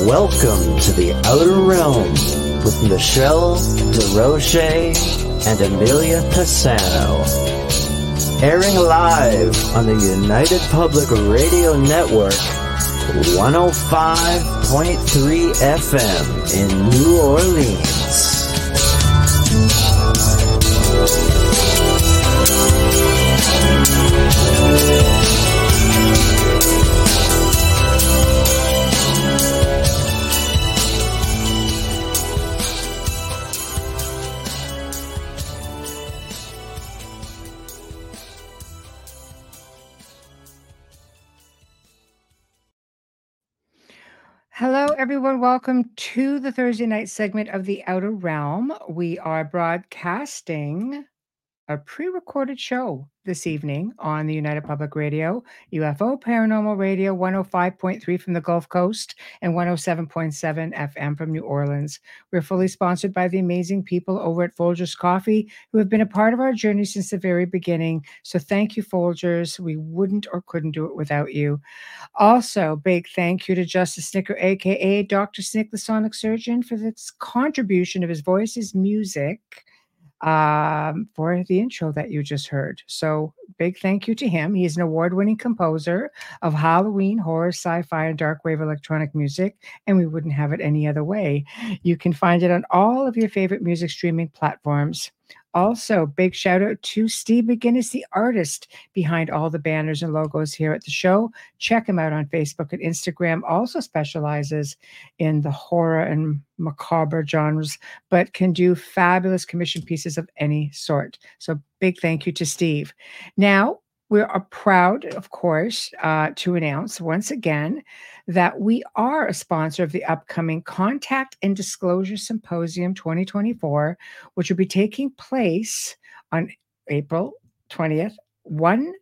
Welcome to the Outer Realm with Michelle DeRoche and Amelia Pisano. Airing live on the United Public Radio Network, 105.3 FM in New Orleans. Hello, everyone. Welcome to the Thursday night segment of The Outer Realm. We are broadcasting a pre-recorded show this evening on the United Public Radio, UFO Paranormal Radio 105.3 from the Gulf Coast and 107.7 FM from New Orleans. We're fully sponsored by the amazing people over at Folgers Coffee who have been a part of our journey since the very beginning. So thank you, Folgers. We wouldn't or couldn't do it without you. Also, big thank you to Justice Snicker, aka Dr. Snick, the Sonic Surgeon, for this contribution of his voice, his music, for the intro that you just heard. So big thank you to him. He's an award-winning composer of Halloween, horror, sci-fi, and dark wave electronic music, and we wouldn't have it any other way. You can find it on all of your favorite music streaming platforms. Also, big shout out to Steve McGinnis, the artist behind all the banners and logos here at the show. Check him out on Facebook and Instagram. Also specializes in the horror and macabre genres, but can do fabulous commission pieces of any sort. So big thank you to Steve. Now, we are proud, of course, to announce once again that we are a sponsor of the upcoming Contact and Disclosure Symposium 2024, which will be taking place on April 20th. Let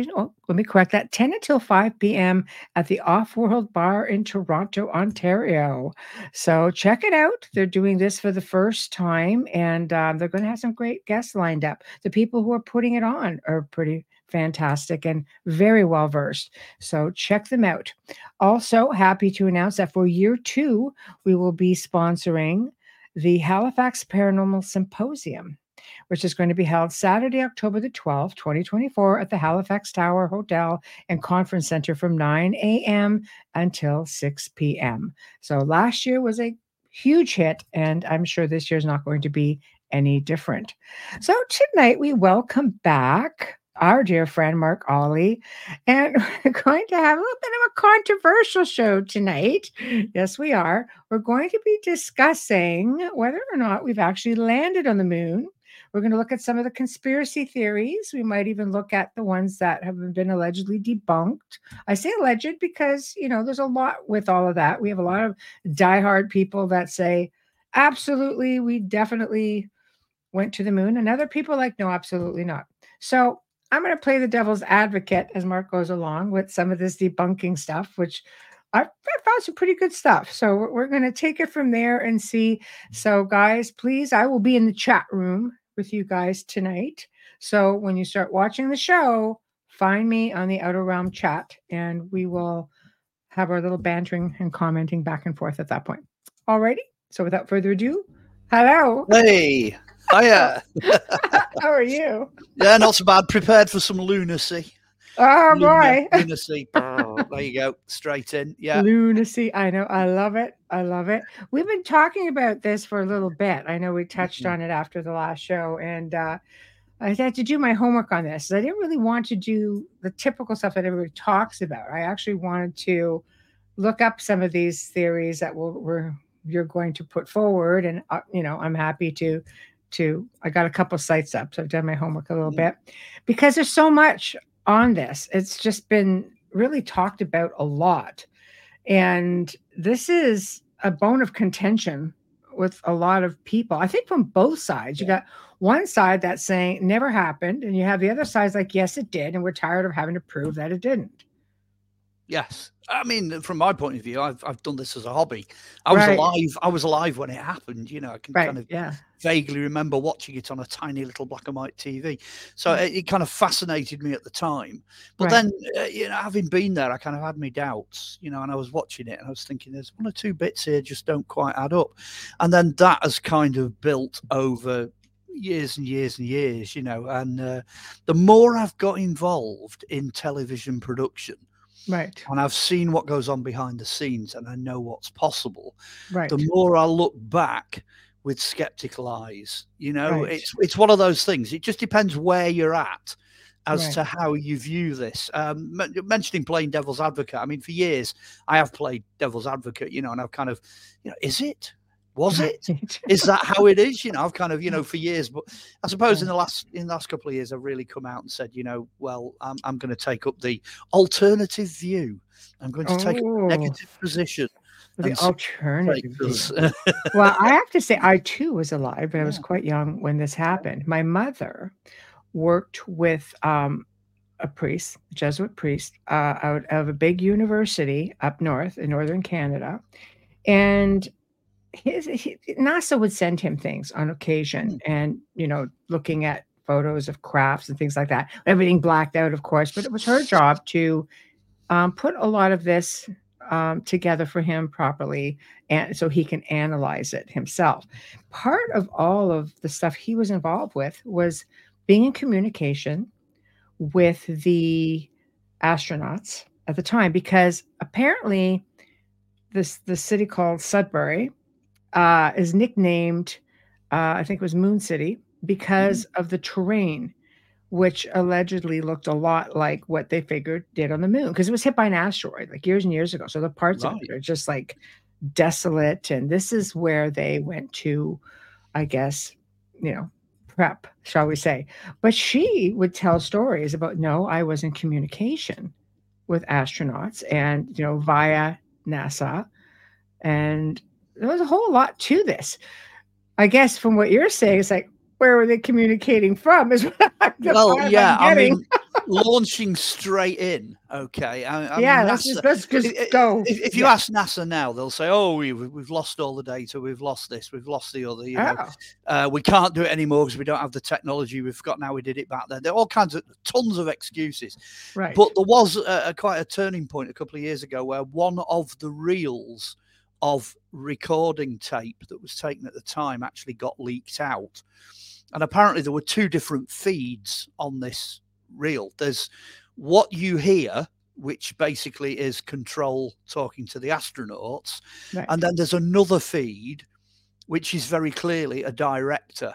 me correct that, 10 until 5 p.m. at the Off-World Bar in Toronto, Ontario. So check it out. They're doing this for the first time, and they're going to have some great guests lined up. The people who are putting it on are pretty fantastic and very well versed. So check them out. Also, happy to announce that for year 2, we will be sponsoring the Halifax Paranormal Symposium, which is going to be held Saturday, October the 12th, 2024 at the Halifax Tower Hotel and Conference Center from 9 a.m. until 6 p.m. So last year was a huge hit, and I'm sure this year is not going to be any different. So tonight we welcome back our dear friend Mark Ollie, and we're going to have a little bit of a controversial show tonight. Yes, we are. We're going to be discussing whether or not we've actually landed on the moon. We're going to look at some of the conspiracy theories. We might even look at the ones that have been allegedly debunked. I say alleged because, there's a lot with all of that. We have a lot of diehard people that say, absolutely, we definitely went to the moon. And other people like, no, absolutely not. So I'm going to play the devil's advocate as Mark goes along with some of this debunking stuff, which I found some pretty good stuff. So we're going to take it from there and see. So guys, please, I will be in the chat room with you guys tonight. So when you start watching the show, find me on the Outer Realm chat, and we will have our little bantering and commenting back and forth at that point. Alrighty. So without further ado, hello. Hey. Hiya. How are you? Yeah, not so bad. Prepared for some lunacy. Oh, boy. Lunacy. There you go. Straight in. Yeah. Lunacy. I know. I love it. I love it. We've been talking about this for a little bit. I know we touched on it after the last show, and I had to do my homework on this. I didn't really want to do the typical stuff that everybody talks about. I actually wanted to look up some of these theories that you're going to put forward, and I'm happy to I got a couple sites up, so I've done my homework a little bit, because there's so much on this. It's just been really talked about a lot, and this is a bone of contention with a lot of people, I think, from both sides. You got one side that's saying it never happened, and you have the other side like, yes, it did, and we're tired of having to prove that it didn't. Yes. I mean, from my point of view, I've done this as a hobby. I was alive when it happened. I can kind of vaguely remember watching it on a tiny little black and white TV. So it kind of fascinated me at the time. But then, having been there, I kind of had my doubts, and I was watching it and I was thinking there's one or two bits here just don't quite add up. And then that has kind of built over years and years and years, and the more I've got involved in television production, right, and I've seen what goes on behind the scenes and I know what's possible, right, the more I look back with skeptical eyes. Right. It's one of those things. It just depends where you're at as Right. to how you view this. Mentioning playing devil's advocate, I mean, for years I have played devil's advocate, and I've kind of, is it? Was it? Is that how it is? I've kind of, for years, but I suppose in the last couple of years, I've really come out and said, well, I'm going to take up the alternative view. I'm going to take up a negative position. The alternative view. view. Well, I have to say, I too was alive, but I was quite young when this happened. My mother worked with a priest, a Jesuit priest, out of a big university up north in northern Canada, and NASA would send him things on occasion, and looking at photos of crafts and things like that. Everything blacked out, of course, but it was her job to put a lot of this together for him properly, and so he can analyze it himself. Part of all of the stuff he was involved with was being in communication with the astronauts at the time, because apparently the city called Sudbury is nicknamed, I think it was Moon City, because of the terrain, which allegedly looked a lot like what they figured did on the moon, because it was hit by an asteroid like years and years ago. So the parts of it are just like desolate. And this is where they went to, I guess, prep, shall we say. But she would tell stories about, no, I was in communication with astronauts and, via NASA. And there was a whole lot to this. I guess from what you're saying, it's like, where were they communicating from? Is what I mean, launching straight in. Okay. I mean, let's just go. If you ask NASA now, they'll say, "Oh, we've lost all the data. We've lost this. We've lost the other. We can't do it anymore because we don't have the technology we've got now. We did it back then." There are all kinds of tons of excuses. Right. But there was quite a turning point a couple of years ago where one of the reels of recording tape that was taken at the time actually got leaked out. And apparently there were two different feeds on this reel. There's what you hear, which basically is control talking to the astronauts. Right. And then there's another feed, which is very clearly a director.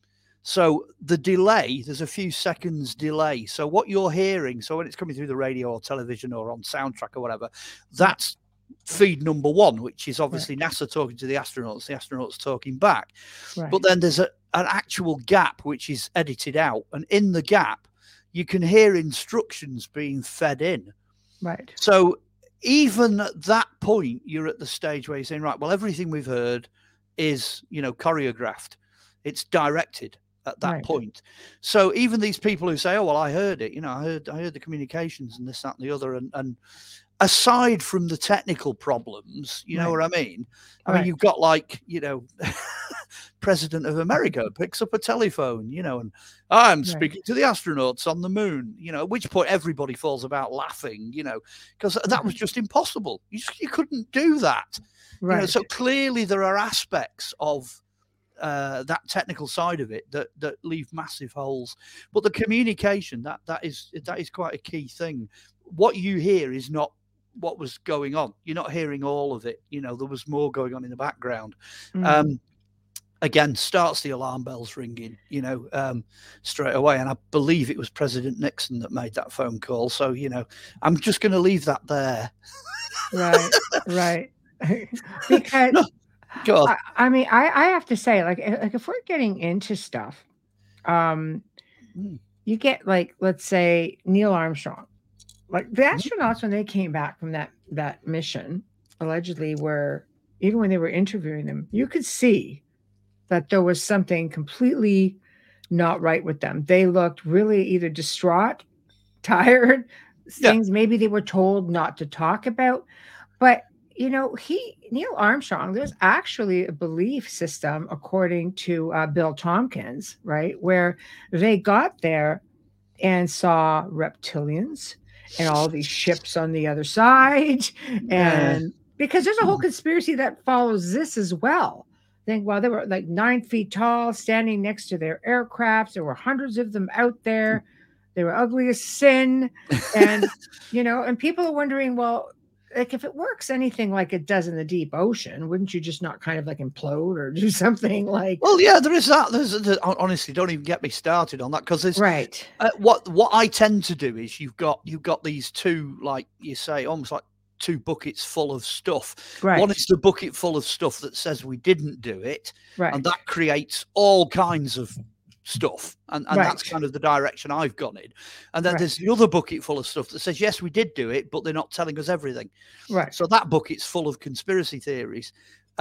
So the delay, there's a few seconds delay. So what you're hearing, so when it's coming through the radio or television or on soundtrack or whatever, that's feed number one, which is obviously NASA talking to the astronauts talking back. Right. But then there's an actual gap which is edited out, and in the gap you can hear instructions being fed in. Right. So even at that point, you're at the stage where you're saying, right, well, everything we've heard is choreographed, it's directed at that point. So even these people who say, oh, well, I heard it, I heard the communications and this, that, and the other, and aside from the technical problems, you know what I mean? I mean, you've got President of America picks up a telephone, and I'm speaking to the astronauts on the moon, at which point everybody falls about laughing, because that was just impossible. You couldn't do that. Right. So clearly there are aspects of that technical side of it that leave massive holes. But the communication, that is quite a key thing. What you hear is not what was going on. You're not hearing all of it. There was more going on in the background. Again, starts the alarm bells ringing, straight away. And I believe it was President Nixon that made that phone call. So, I'm just going to leave that there. Right. Because go on. I mean, I have to say, like if we're getting into stuff, you get let's say Neil Armstrong. Like the astronauts, when they came back from that mission, allegedly were, even when they were interviewing them, you could see that there was something completely not right with them. They looked really either distraught, tired, things maybe they were told not to talk about. But Neil Armstrong, there's actually a belief system, according to Bill Tompkins, right, where they got there and saw reptilians and all these ships on the other side. Yeah. And because there's a whole conspiracy that follows this as well. Think, well, they were like 9 feet tall, standing next to their aircrafts. There were hundreds of them out there. They were ugly as sin. And, and people are wondering, well, like if it works anything like it does in the deep ocean, wouldn't you just not kind of like implode or do something like? Well, yeah, there is that. Honestly, don't even get me started on that, because there's right. What I tend to do is you've got these two, like you say, almost like two buckets full of stuff. Right. One is the bucket full of stuff that says we didn't do it, right, and that creates all kinds of stuff, and right, that's kind of the direction I've gone in. And then there's the other bucket full of stuff that says yes, we did do it, but they're not telling us everything. Right. So that bucket's full of conspiracy theories.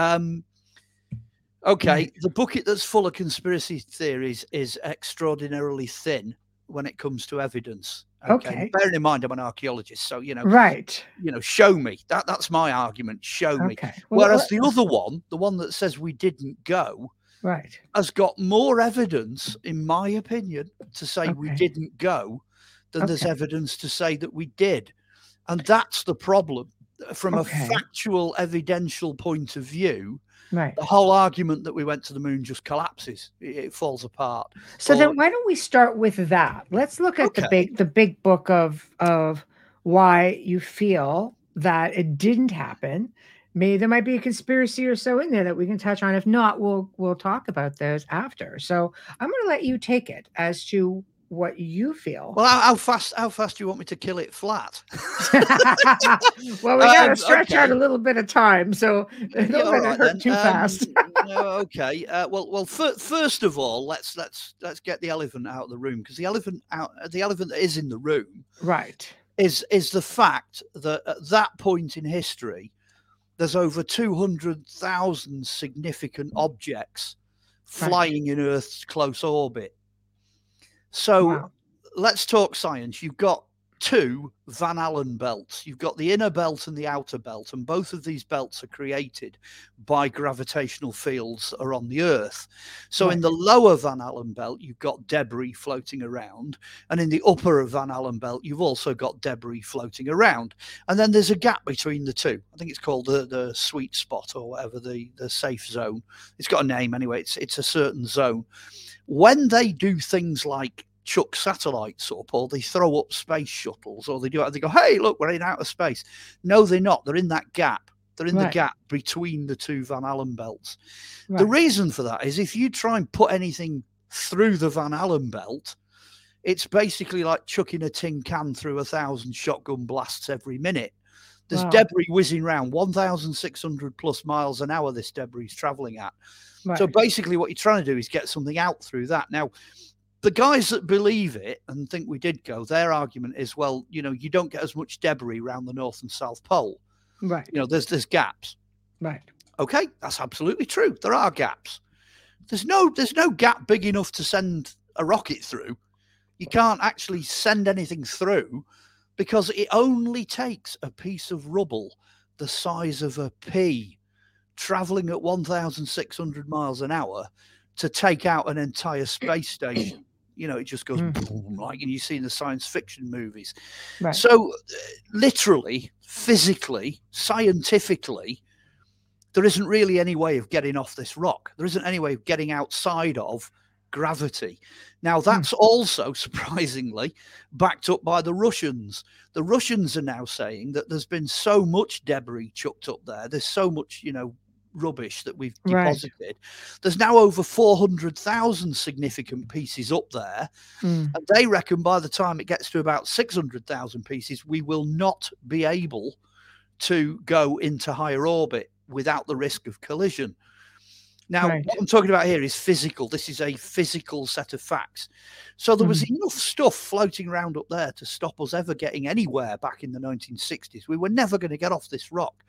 Okay, the bucket that's full of conspiracy theories is extraordinarily thin when it comes to evidence. Okay. Bearing in mind I'm an archaeologist, so right, show me. That's my argument. Show me. Well, whereas the other one, the one that says we didn't go, right, has got more evidence, in my opinion, to say we didn't go than there's evidence to say that we did. And that's the problem. From a factual, evidential point of view, right, the whole argument that we went to the moon just collapses. It falls apart. So then why don't we start with that? Let's look at the big book of why you feel that it didn't happen. Maybe there might be a conspiracy or so in there that we can touch on. If not, we'll talk about those after. So I'm going to let you take it as to what you feel. Well, how fast do you want me to kill it flat? Well, we got to stretch out a little bit of time, so don't let it hurt too fast. Okay. Well. First of all, let's get the elephant out of the room, because the elephant that is in the room, right, is the fact that at that point in history, there's over 200,000 significant objects flying in Earth's close orbit. So let's talk science. You've got two Van Allen belts. You've got the inner belt and the outer belt, and both of these belts are created by gravitational fields that are on the Earth. So in the lower Van Allen belt, you've got debris floating around, and in the upper Van Allen belt, you've also got debris floating around. And then there's a gap between the two. I think it's called the sweet spot, or whatever, the safe zone. It's got a name anyway. It's a certain zone. When they do things like chuck satellites up, or they throw up space shuttles, or they go, hey, look, we're in outer space. No, they're not. They're in that gap. They're in the gap between the two Van Allen belts. The reason for that is if you try and put anything through the Van Allen belt, it's basically like chucking a tin can through 1,000 shotgun blasts every minute. There's debris whizzing around 1,600 plus miles an hour. This debris is traveling at. So basically what you're trying to do is get something out through that. Now, the guys that believe it and think we did go, their argument is, well, you don't get as much debris around the North and South Pole. Right. There's gaps. Right. Okay, that's absolutely true. There are gaps. There's no gap big enough to send a rocket through. You can't actually send anything through, because it only takes a piece of rubble the size of a pea traveling at 1,600 miles an hour to take out an entire space station. It just goes boom, like you see in the science fiction movies. Right. So literally, physically, scientifically, there isn't really any way of getting off this rock. There isn't any way of getting outside of gravity. Now, that's also, surprisingly, backed up by the Russians. The Russians are now saying that there's been so much debris chucked up there. There's so much, rubbish that we've deposited. There's now over 400,000 significant pieces up there. And they reckon by the time it gets to about 600,000 pieces, we will not be able to go into higher orbit without the risk of collision. Now, what I'm talking about here is physical. This is a physical set of facts. So there was enough stuff floating around up there to stop us ever getting anywhere back in the 1960s. We were never going to get off this rock.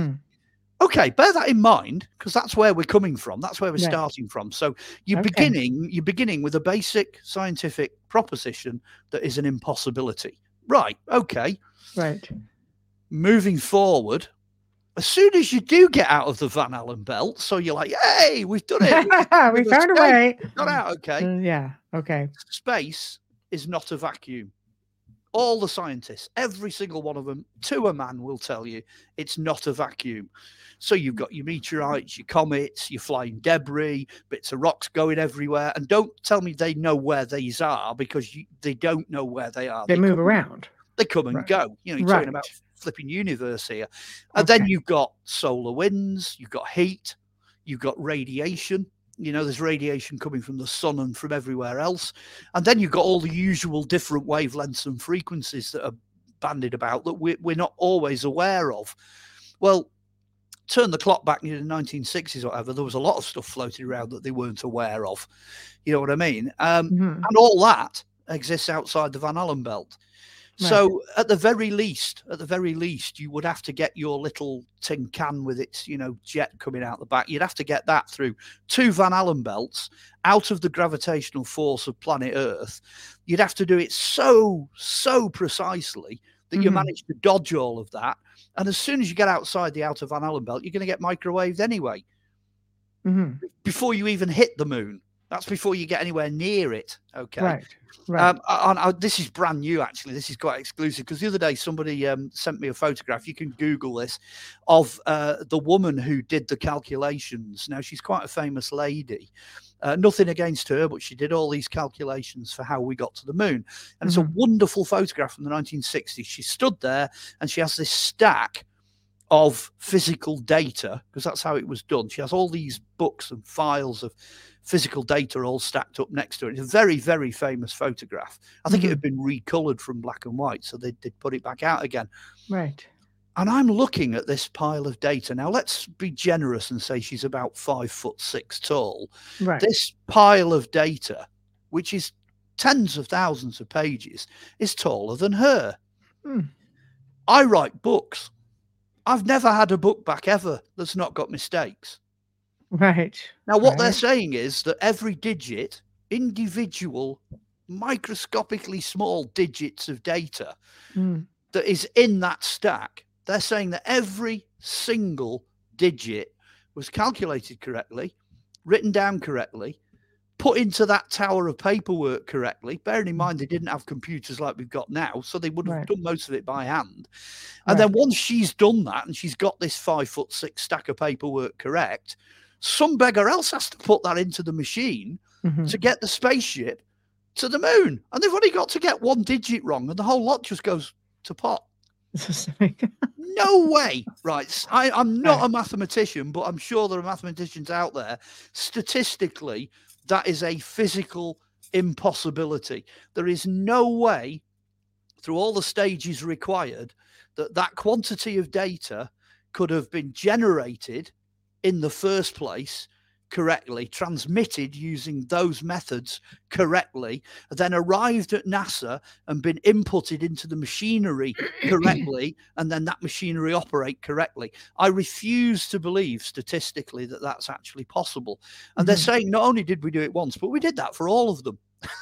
Okay, bear that in mind, because that's where we're coming from. That's where we're starting from. So you're beginning with a basic scientific proposition that is an impossibility. Right. Okay. Right. Moving forward, As soon as you do get out of the Van Allen belt, so you're like, hey, we've done it. We found a way. We got out, okay. Yeah, okay. Space is not a vacuum. All the scientists, every single one of them, to a man, will tell you it's not a vacuum. So you've got your meteorites, your comets, your flying debris, bits of rocks going everywhere. And don't tell me they know where these are, because they don't know where they are. They move around. They come and go. You know, you're talking about flipping universe here. And then you've got solar winds, you've got heat, you've got radiation. You know, there's radiation coming from the sun and from everywhere else. And then you've got all the usual different wavelengths and frequencies that are bandied about that we're not always aware of. Well, turn the clock back in the 1960s or whatever, there was a lot of stuff floating around that they weren't aware of. You know what I mean? And all that exists outside the Van Allen belt. So at the very least, you would have to get your little tin can with its, you know, jet coming out the back. You'd have to get that through 2 Van Allen belts out of the gravitational force of planet Earth. You'd have to do it so precisely that you manage to dodge all of that. And as soon as you get outside the outer Van Allen belt, you're going to get microwaved anyway. Before you even hit the moon. That's before you get anywhere near it. Okay. Right. This is brand new, actually. This is quite exclusive, because the other day somebody sent me a photograph. You can Google this, of the woman who did the calculations. Now, she's quite a famous lady. Nothing against her, but she did all these calculations for how we got to the moon. And it's a wonderful photograph from the 1960s. She stood there and she has this stack of physical data, because that's how it was done. She has all these books and files of physical data all stacked up next to it. It's a very, very famous photograph. I think it had been recolored from black and white, so they did put it back out again. Right. And I'm looking at this pile of data. Now, let's be generous and say she's about 5'6" tall. Right. This pile of data, which is tens of thousands of pages, is taller than her. I write books. I've never had a book back ever that's not got mistakes. Right. Now, what they're saying is that every digit, individual, microscopically small digits of data that is in that stack, they're saying that every single digit was calculated correctly, written down correctly, put into that tower of paperwork correctly. Bearing in mind they didn't have computers like we've got now, so they would have done most of it by hand. And then once she's done that and she's got this 5'6" stack of paperwork correct, some beggar else has to put that into the machine to get the spaceship to the moon. And they've only got to get one digit wrong and the whole lot just goes to pot. No way. Right. I'm not a mathematician, but I'm sure there are mathematicians out there. Statistically, that is a physical impossibility. There is no way, through all the stages required, that quantity of data could have been generated in the first place correctly, transmitted using those methods correctly, then arrived at NASA and been inputted into the machinery correctly, and then that machinery operate correctly. I refuse to believe statistically that that's actually possible. And they're saying not only did we do it once, but we did that for all of them.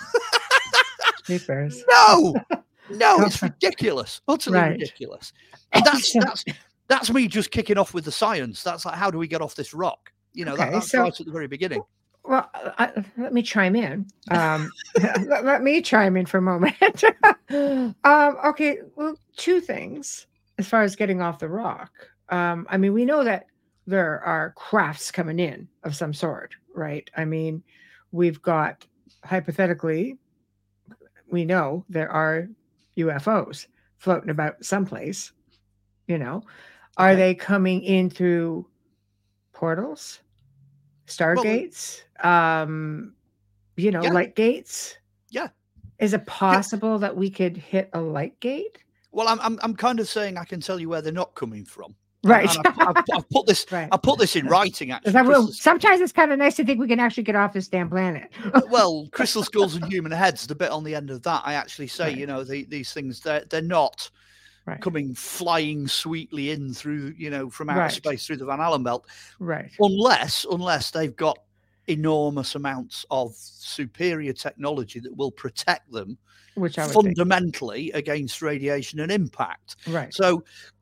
No, it's ridiculous, utterly ridiculous. And that's me just kicking off with the science. That's like, how do we get off this rock? You know, that's right at the very beginning. Well, let me chime in. Let me chime in for a moment. Okay, well, 2 things as far as getting off the rock. I mean, we know that there are crafts coming in of some sort, right? I mean, we've got, hypothetically, we know there are UFOs floating about someplace, you know. Are they coming in through portals, stargates, light gates? Yeah. Is it possible that we could hit a light gate? Well, I'm kind of saying I can tell you where they're not coming from. Right. I've put this. I put this in writing. Actually, sometimes it's kind of nice to think we can actually get off this damn planet. Well, crystal skulls and human heads. The bit on the end of that, I actually say, you know, these things they're not coming flying sweetly in through, you know, from outer space through the Van Allen belt. Right. Unless they've got enormous amounts of superior technology that will protect them, which I would fundamentally against radiation and impact. Right. So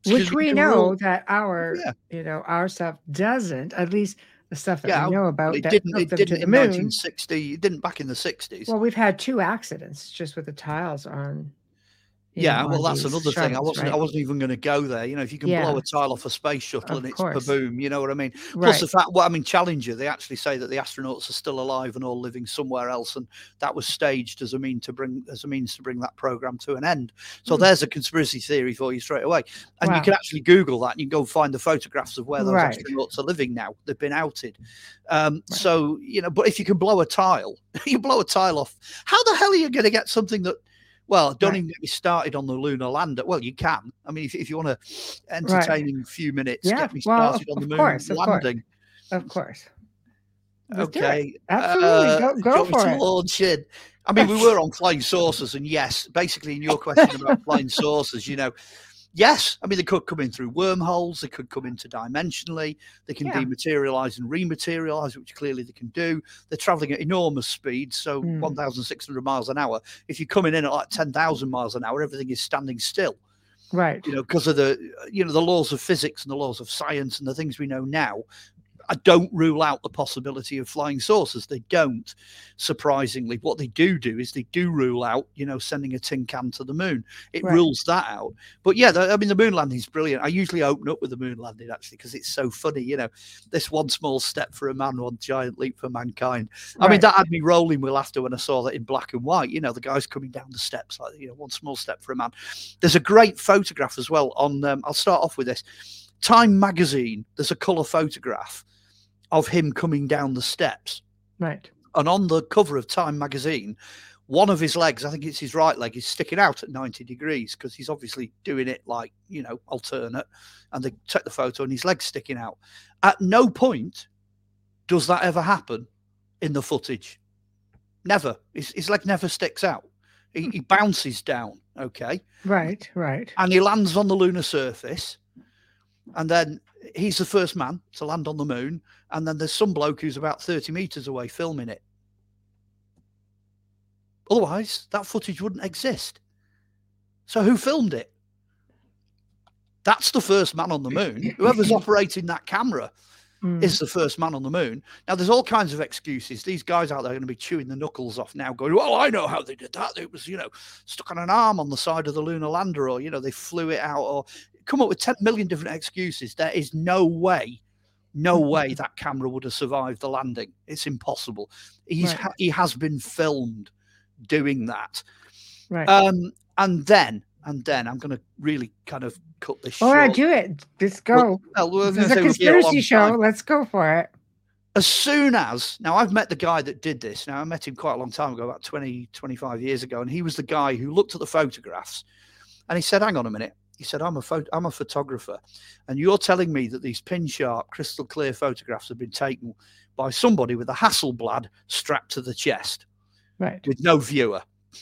Which we you can know rule. that our, Yeah. our stuff doesn't, at least the stuff that Yeah. we know Well, about it that didn't. took It them to didn't the in moon. 1960. It didn't back in the 60s. Well, we've had 2 accidents just with the tiles on, Yeah, well, on that's these another thing. I shuttles, wasn't. I right? wasn't even going to go there. You know, if you can blow Yeah, a tile off a space shuttle of and it's course. kaboom, you know what I mean. Plus the Right. fact, well, I mean, Challenger, they actually say that the astronauts are still alive and all living somewhere else, and that was staged as a means to bring that program to an end. So Hmm. there's a conspiracy theory for you straight away, and you Wow. can actually Google that and you can go find the photographs of where those Right. astronauts are living now. They've been outed. Right. So you know, but if you can blow a tile, you blow a tile off. How the hell are you going to get something that? Well, don't Right. even get me started on the lunar lander. Well, you can. I mean, if you want a entertaining few minutes, Yeah. get me Well, started on the of moon course, landing. of course. Let's do it. Okay. Absolutely. Do you Go want me for to it. launch in? I mean, we were on flying saucers, and yes, basically in your question about flying saucers, you know, yes, I mean, they could come in through wormholes, they could come interdimensionally, they can Yeah. dematerialize and rematerialize, which clearly they can do. They're traveling at enormous speeds, so Mm. 1,600 miles an hour. If you're coming in at like 10,000 miles an hour, everything is standing still, Right. you know, because of the laws of physics and the laws of science and the things we know now. I don't rule out the possibility of flying saucers. They don't, surprisingly. What they do is they do rule out, you know, sending a tin can to the moon. It Right. rules that out. But yeah, I mean, the moon landing is brilliant. I usually open up with the moon landing, actually, because it's so funny. You know, this one small step for a man, one giant leap for mankind. I mean, Right. that had me rolling with laughter when I saw that in black and white. You know, the guys coming down the steps, like, you know, one small step for a man. There's a great photograph as well on, I'll start off with this. Time magazine, there's a colour photograph of him coming down the steps. Right. And on the cover of Time magazine, one of his legs, I think it's his right leg, is sticking out at 90 degrees because he's obviously doing it like, you know, alternate. And they take the photo and his leg's sticking out. At no point does that ever happen in the footage. Never. His leg never sticks out. He bounces down, okay? Right. And he lands on the lunar surface. And then he's the first man to land on the moon. And then there's some bloke who's about 30 meters away filming it. Otherwise, that footage wouldn't exist. So who filmed it? That's the first man on the moon. Whoever's operating that camera is the first man on the moon. Now, there's all kinds of excuses. These guys out there are going to be chewing the knuckles off now, going, well, I know how they did that. It was, you know, stuck on an arm on the side of the lunar lander, or, you know, they flew it out, or come up with 10 million different excuses. There is no way that camera would have survived the landing. It's impossible. He has been filmed doing that. Right. And then I'm going to really kind of cut this short. All right, do it. Let's go. Well, this is a conspiracy show. Let's go for it. As soon as, now I've met the guy that did this. Now I met him quite a long time ago, about 20, 25 years ago. And he was the guy who looked at the photographs and he said, hang on a minute. He said, I'm a photographer. And you're telling me that these pin sharp, crystal clear photographs have been taken by somebody with a Hasselblad strapped to the chest. Right. With no viewer.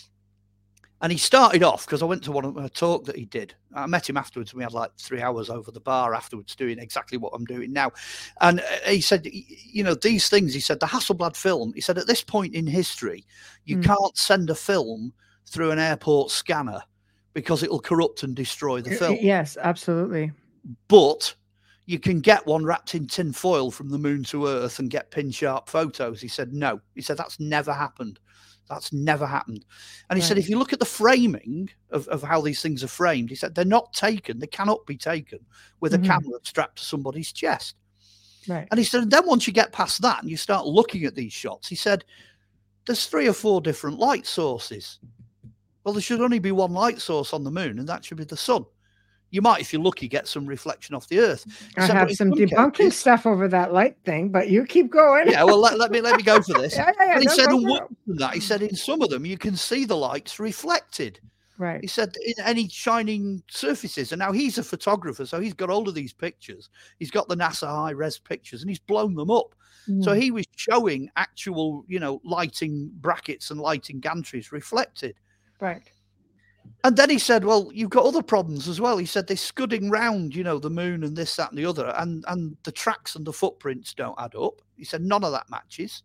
And he started off, because I went to a talk that he did. I met him afterwards, and we had like 3 hours over the bar afterwards doing exactly what I'm doing now. And he said, you know, these things, he said, the Hasselblad film, he said, at this point in history, you can't send a film through an airport scanner because it'll corrupt and destroy the film. Yes, absolutely. But you can get one wrapped in tin foil from the moon to Earth and get pin sharp photos. He said, no. He said, that's never happened. That's never happened. And he said, if you look at the framing of how these things are framed, he said, they're not taken. They cannot be taken with a camera strapped to somebody's chest. Right. And he said, and then once you get past that and you start looking at these shots, he said, there's 3 or 4 different light sources. Well, there should only be one light source on the moon, and that should be the sun. You might, if you're lucky, get some reflection off the Earth. I have some debunking stuff over that light thing, but you keep going. Yeah, well, let me go for this. Yeah, he said, he said, in some of them, you can see the lights reflected. Right. He said, in any shining surfaces. And now he's a photographer, so he's got all of these pictures. He's got the NASA high-res pictures, and he's blown them up. So he was showing actual, you know, lighting brackets and lighting gantries reflected. Right. And then he said, well, you've got other problems as well. He said, they're scudding round, you know, the moon and this, that, and the other. And the tracks and the footprints don't add up. He said, none of that matches.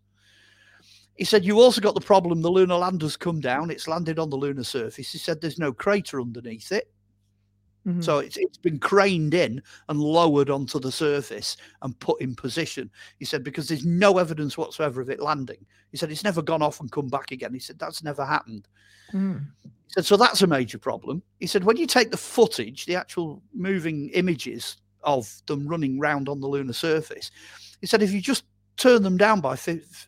He said, you've also got the problem, the lunar lander's come down. It's landed on the lunar surface. He said, there's no crater underneath it. Mhm. So it's been craned in and lowered onto the surface and put in position. He said, because there's no evidence whatsoever of it landing. He said, it's never gone off and come back again. He said, that's never happened. Mm. He said, so that's a major problem. He said, when you take the footage, the actual moving images of them running round on the lunar surface, he said, if you just turn them down by,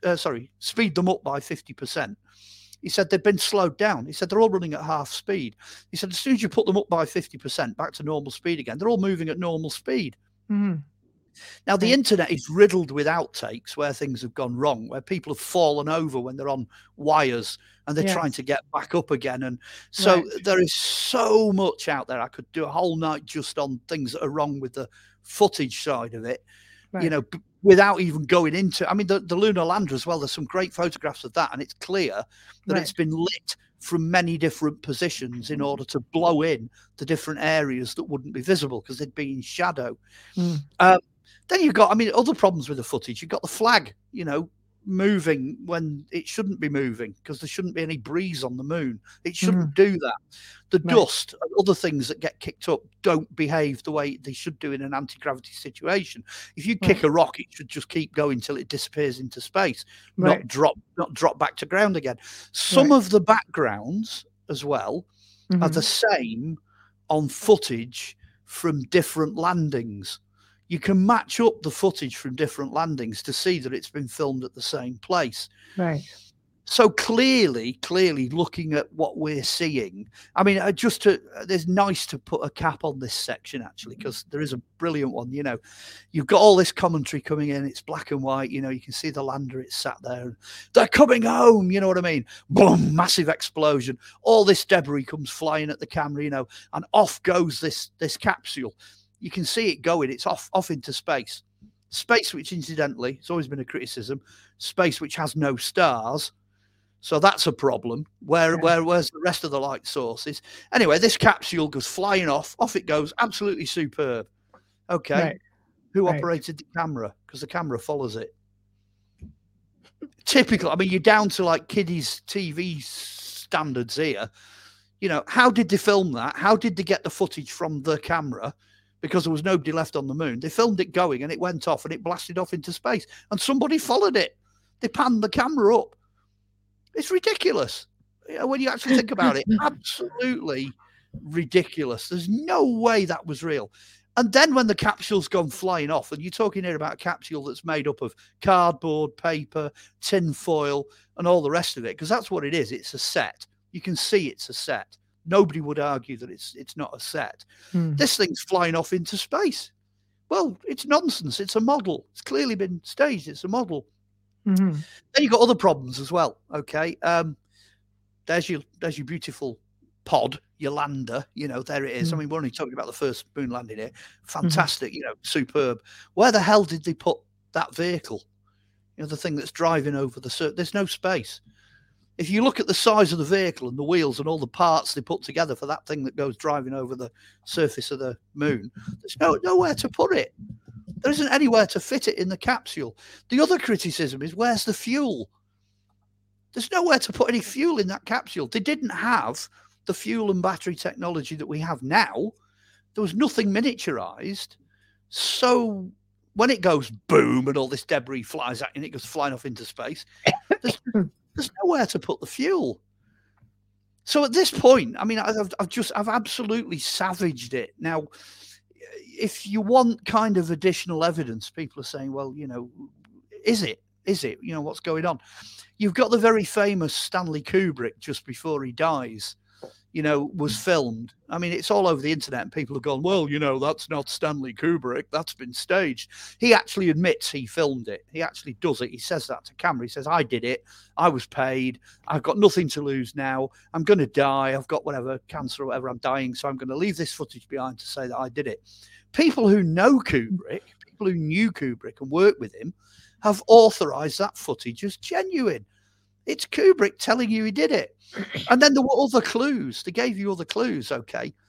speed them up by 50%, he said they've been slowed down. He said they're all running at half speed. He said as soon as you put them up by 50% back to normal speed again, they're all moving at normal speed. Mhm. Now, the Right. internet is riddled with outtakes where things have gone wrong, where people have fallen over when they're on wires and they're trying Yes. to get back up again. And so Right. there is so much out there. I could do a whole night just on things that are wrong with the footage side of it, you Right. know, without even going into, I mean, the lunar lander as well, there's some great photographs of that. And it's clear that it's Right. been lit from many different positions in order to blow in the different areas that wouldn't be visible because they'd be in shadow. Mm. Then you've got, I mean, other problems with the footage. You've got the flag, you know, moving when it shouldn't be moving because there shouldn't be any breeze on the moon. It shouldn't do that. The Right. dust and other things that get kicked up don't behave the way they should do in an anti-gravity situation. If you kick Right. a rock, it should just keep going till it disappears into space, Right. not drop back to ground again. Some Right. of the backgrounds as well are the Mhm. same on footage from different landings. You can match up the footage from different landings to see that it's been filmed at the same place. Right. So clearly looking at what we're seeing, I mean, there's nice to put a cap on this section actually, because there is a brilliant one. You know, you've got all this commentary coming in, it's black and white, you know, you can see the lander, it's sat there, and they're coming home, you know what I mean? Boom, massive explosion, all this debris comes flying at the camera, you know, and off goes this capsule. You can see it going, it's off into space. Space, which incidentally, it's always been a criticism, space which has no stars. So that's a problem. Where's the rest of the light sources? Anyway, this capsule goes flying off it goes, absolutely superb. Okay. Right. Who Right. operated the camera? Because the camera follows it. Typical. I mean, you're down to like kiddies TV standards here. You know, how did they film that? How did they get the footage from the camera? Because there was nobody left on the moon. They filmed it going and it went off and it blasted off into space and somebody followed it. They panned the camera up. It's ridiculous. You know, when you actually think about it, absolutely ridiculous. There's no way that was real. And then when the capsule's gone flying off, and you're talking here about a capsule that's made up of cardboard, paper, tin foil, and all the rest of it, because that's what it is. It's a set. You can see it's a set. Nobody would argue that it's not a set. Mm. This thing's flying off into space. Well, it's nonsense. It's a model. It's clearly been staged. It's a model. Mhm. Then you've got other problems as well. Okay. There's your beautiful pod, your lander, you know, there it is. I mean, we're only talking about the first moon landing here. Fantastic, you know, superb. Where the hell did they put that vehicle? You know, the thing that's driving over there's no space. If you look at the size of the vehicle and the wheels and all the parts they put together for that thing that goes driving over the surface of the moon, there's nowhere to put it. There isn't anywhere to fit it in the capsule. The other criticism is, where's the fuel? There's nowhere to put any fuel in that capsule. They didn't have the fuel and battery technology that we have now. There was nothing miniaturized. So when it goes boom and all this debris flies at you and it goes flying off into space, there's nowhere to put the fuel. So at this point, I mean, I've absolutely savaged it. Now, if you want kind of additional evidence, people are saying, well, you know, is it, you know, what's going on? You've got the very famous Stanley Kubrick, just before he dies, you know, was filmed. I mean, it's all over the internet and people have gone, well, you know, that's not Stanley Kubrick. That's been staged. He actually admits he filmed it. He actually does it. He says that to camera. He says, I did it. I was paid. I've got nothing to lose now. I'm going to die. I've got whatever, cancer or whatever. I'm dying. So I'm going to leave this footage behind to say that I did it. People who know Kubrick, people who knew Kubrick and worked with him, have authorized that footage as genuine. It's Kubrick telling you he did it. And then there were other clues. They gave you other clues, okay?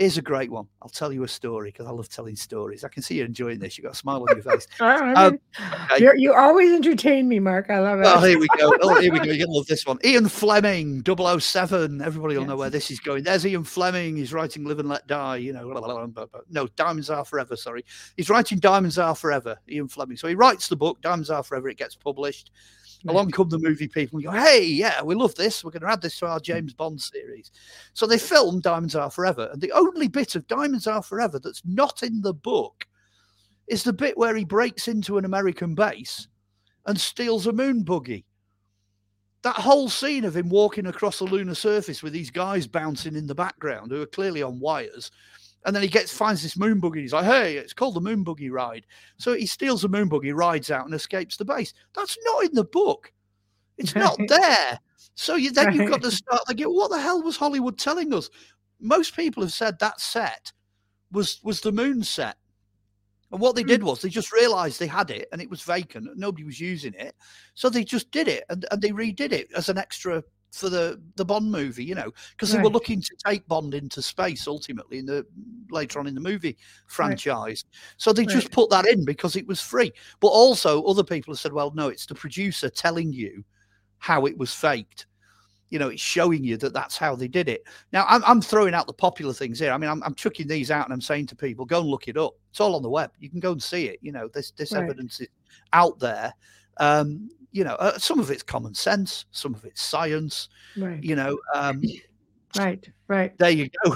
Here's a great one. I'll tell you a story because I love telling stories. I can see you enjoying this. You've got a smile on your face. Okay. You always entertain me, Mark. I love it. Oh, here we go. You're going to love this one. Ian Fleming, 007. Everybody will know where this is going. There's Ian Fleming. He's writing Live and Let Die. You know, no, Diamonds Are Forever. Sorry. He's writing Diamonds Are Forever, Ian Fleming. So he writes the book, Diamonds Are Forever. It gets published. Along come the movie people and go, hey, yeah, we love this. We're going to add this to our James Bond series. So they filmed Diamonds Are Forever. And the only bit of Diamonds Are Forever that's not in the book is the bit where he breaks into an American base and steals a moon buggy. That whole scene of him walking across the lunar surface with these guys bouncing in the background who are clearly on wires. And then he finds this moon buggy. He's like, hey, it's called the moon buggy ride. So he steals a moon buggy, rides out and escapes the base. That's not in the book. It's not there. So you've got to start thinking, what the hell was Hollywood telling us? Most people have said that set was the moon set. And what they did was they just realized they had it and it was vacant. Nobody was using it. So they just did it and they redid it as an extra for the Bond movie, you know, because they were looking to take Bond into space ultimately later on in the movie franchise. So they just put that in because it was free. But also other people have said, well, no, it's the producer telling you how it was faked. You know, it's showing you that that's how they did it. Now, I'm throwing out the popular things here. I mean, I'm chucking these out and I'm saying to people, go and look it up. It's all on the web. You can go and see it. You know, this evidence is out there. You know, some of it's common sense, some of it's science. Right. You know, right. There you go.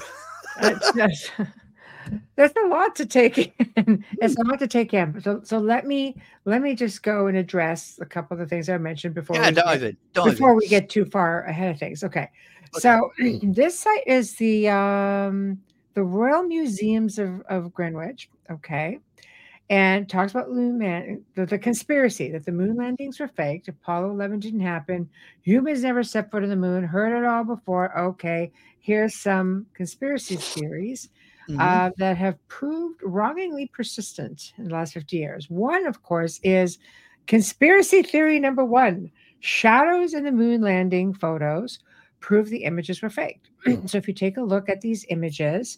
There's a lot to take in. It's a lot to take in. So let me just go and address a couple of the things I mentioned before. Before we get too far ahead of things. Okay. So this site is the Royal Museums of Greenwich. Okay. And talks about the conspiracy that the moon landings were faked. Apollo 11 didn't happen. Humans never set foot on the moon. Heard it all before. Okay, here's some conspiracy theories that have proved wrongingly persistent in the last 50 years. One, of course, is conspiracy theory number 1. Shadows in the moon landing photos prove the images were faked. So if you take a look at these images,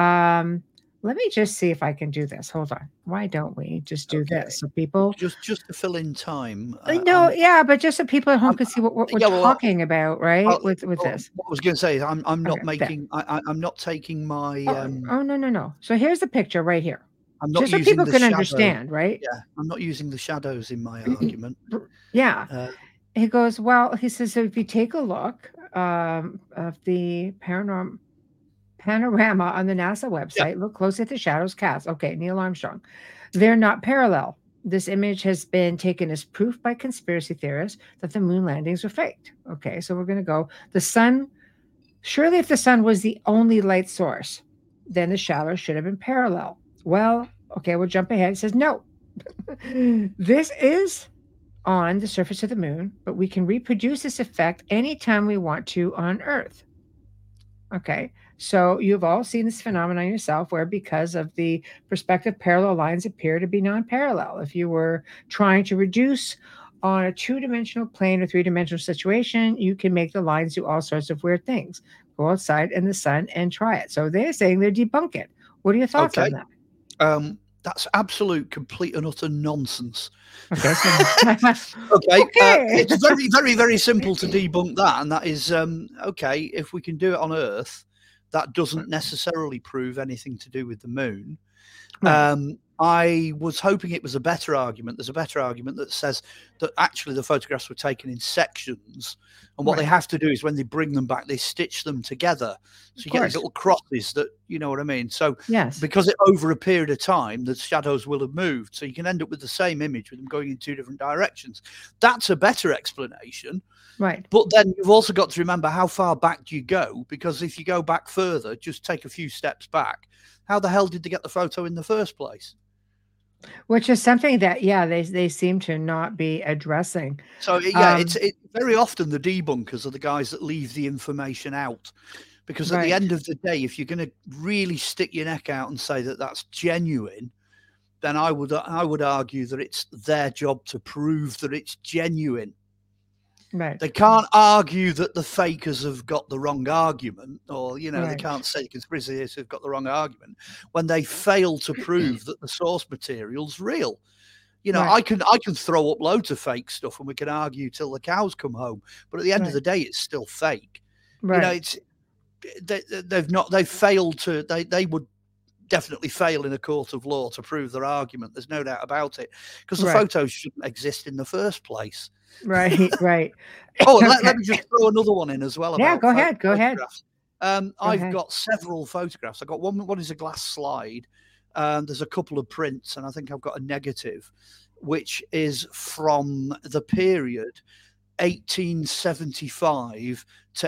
let me just see if I can do this. Hold on. Why don't we just do this? So people just to fill in time. But just so people at home can see what we're talking about, right? With this. What I was going to say is I'm not I'm not taking my. No. So here's the picture right here. I'm not just so people can understand, right? Yeah, I'm not using the shadows in my argument. Yeah. He goes, well, he says, so if you take a look of the panorama on the NASA website, look closely at the shadows cast. Okay, Neil Armstrong. They're not parallel. This image has been taken as proof by conspiracy theorists that the moon landings were faked. Okay, so we're going to go. The sun, surely if the sun was the only light source, then the shadows should have been parallel. Well, okay, we'll jump ahead. It says, no, this is on the surface of the moon, but we can reproduce this effect anytime we want to on Earth. Okay, so you've all seen this phenomenon yourself where because of the perspective, parallel lines appear to be non-parallel. If you were trying to reduce on a 2-dimensional plane or 3-dimensional situation, you can make the lines do all sorts of weird things. Go outside in the sun and try it. So they're saying they debunk it. What are your thoughts on that? That's absolute, complete and utter nonsense. Okay. It's very, very, very simple to debunk that. And that is, okay, if we can do it on Earth, that doesn't necessarily prove anything to do with the moon. Right. I was hoping it was a better argument. There's a better argument that says that actually the photographs were taken in sections. And what they have to do is when they bring them back, they stitch them together. So you get these little crosses that, you know what I mean? So because over a period of time, the shadows will have moved. So you can end up with the same image with them going in 2 different directions. That's a better explanation. Right. But then you've also got to remember how far back do you go? Because if you go back further, just take a few steps back. How the hell did they get the photo in the first place? Which is something that, they seem to not be addressing. So, it's very often the debunkers are the guys that leave the information out. Because at the end of the day, if you're going to really stick your neck out and say that that's genuine, then I would argue that it's their job to prove that it's genuine. Right. They can't argue that the fakers have got the wrong argument, or, you know, they Right. can't say conspiracy theorists have got the wrong argument when they fail to prove that the source material's real. You know, Right. I can throw up loads of fake stuff and we can argue till the cows come home, but at the end of Right. the day, it's still fake. You know, Right. they've failed to, they would definitely fail in a court of law to prove their argument. There's no doubt about it, because the Right. photos shouldn't exist in the first place. Right. Right. Oh, and Okay. let me just throw another one in as well. Yeah, About go ahead. Go ahead. photographs. Go I've ahead. got several photographs. I've got one is a glass slide. There's a couple of prints, and I think I've got a negative, which is from the period 1875 to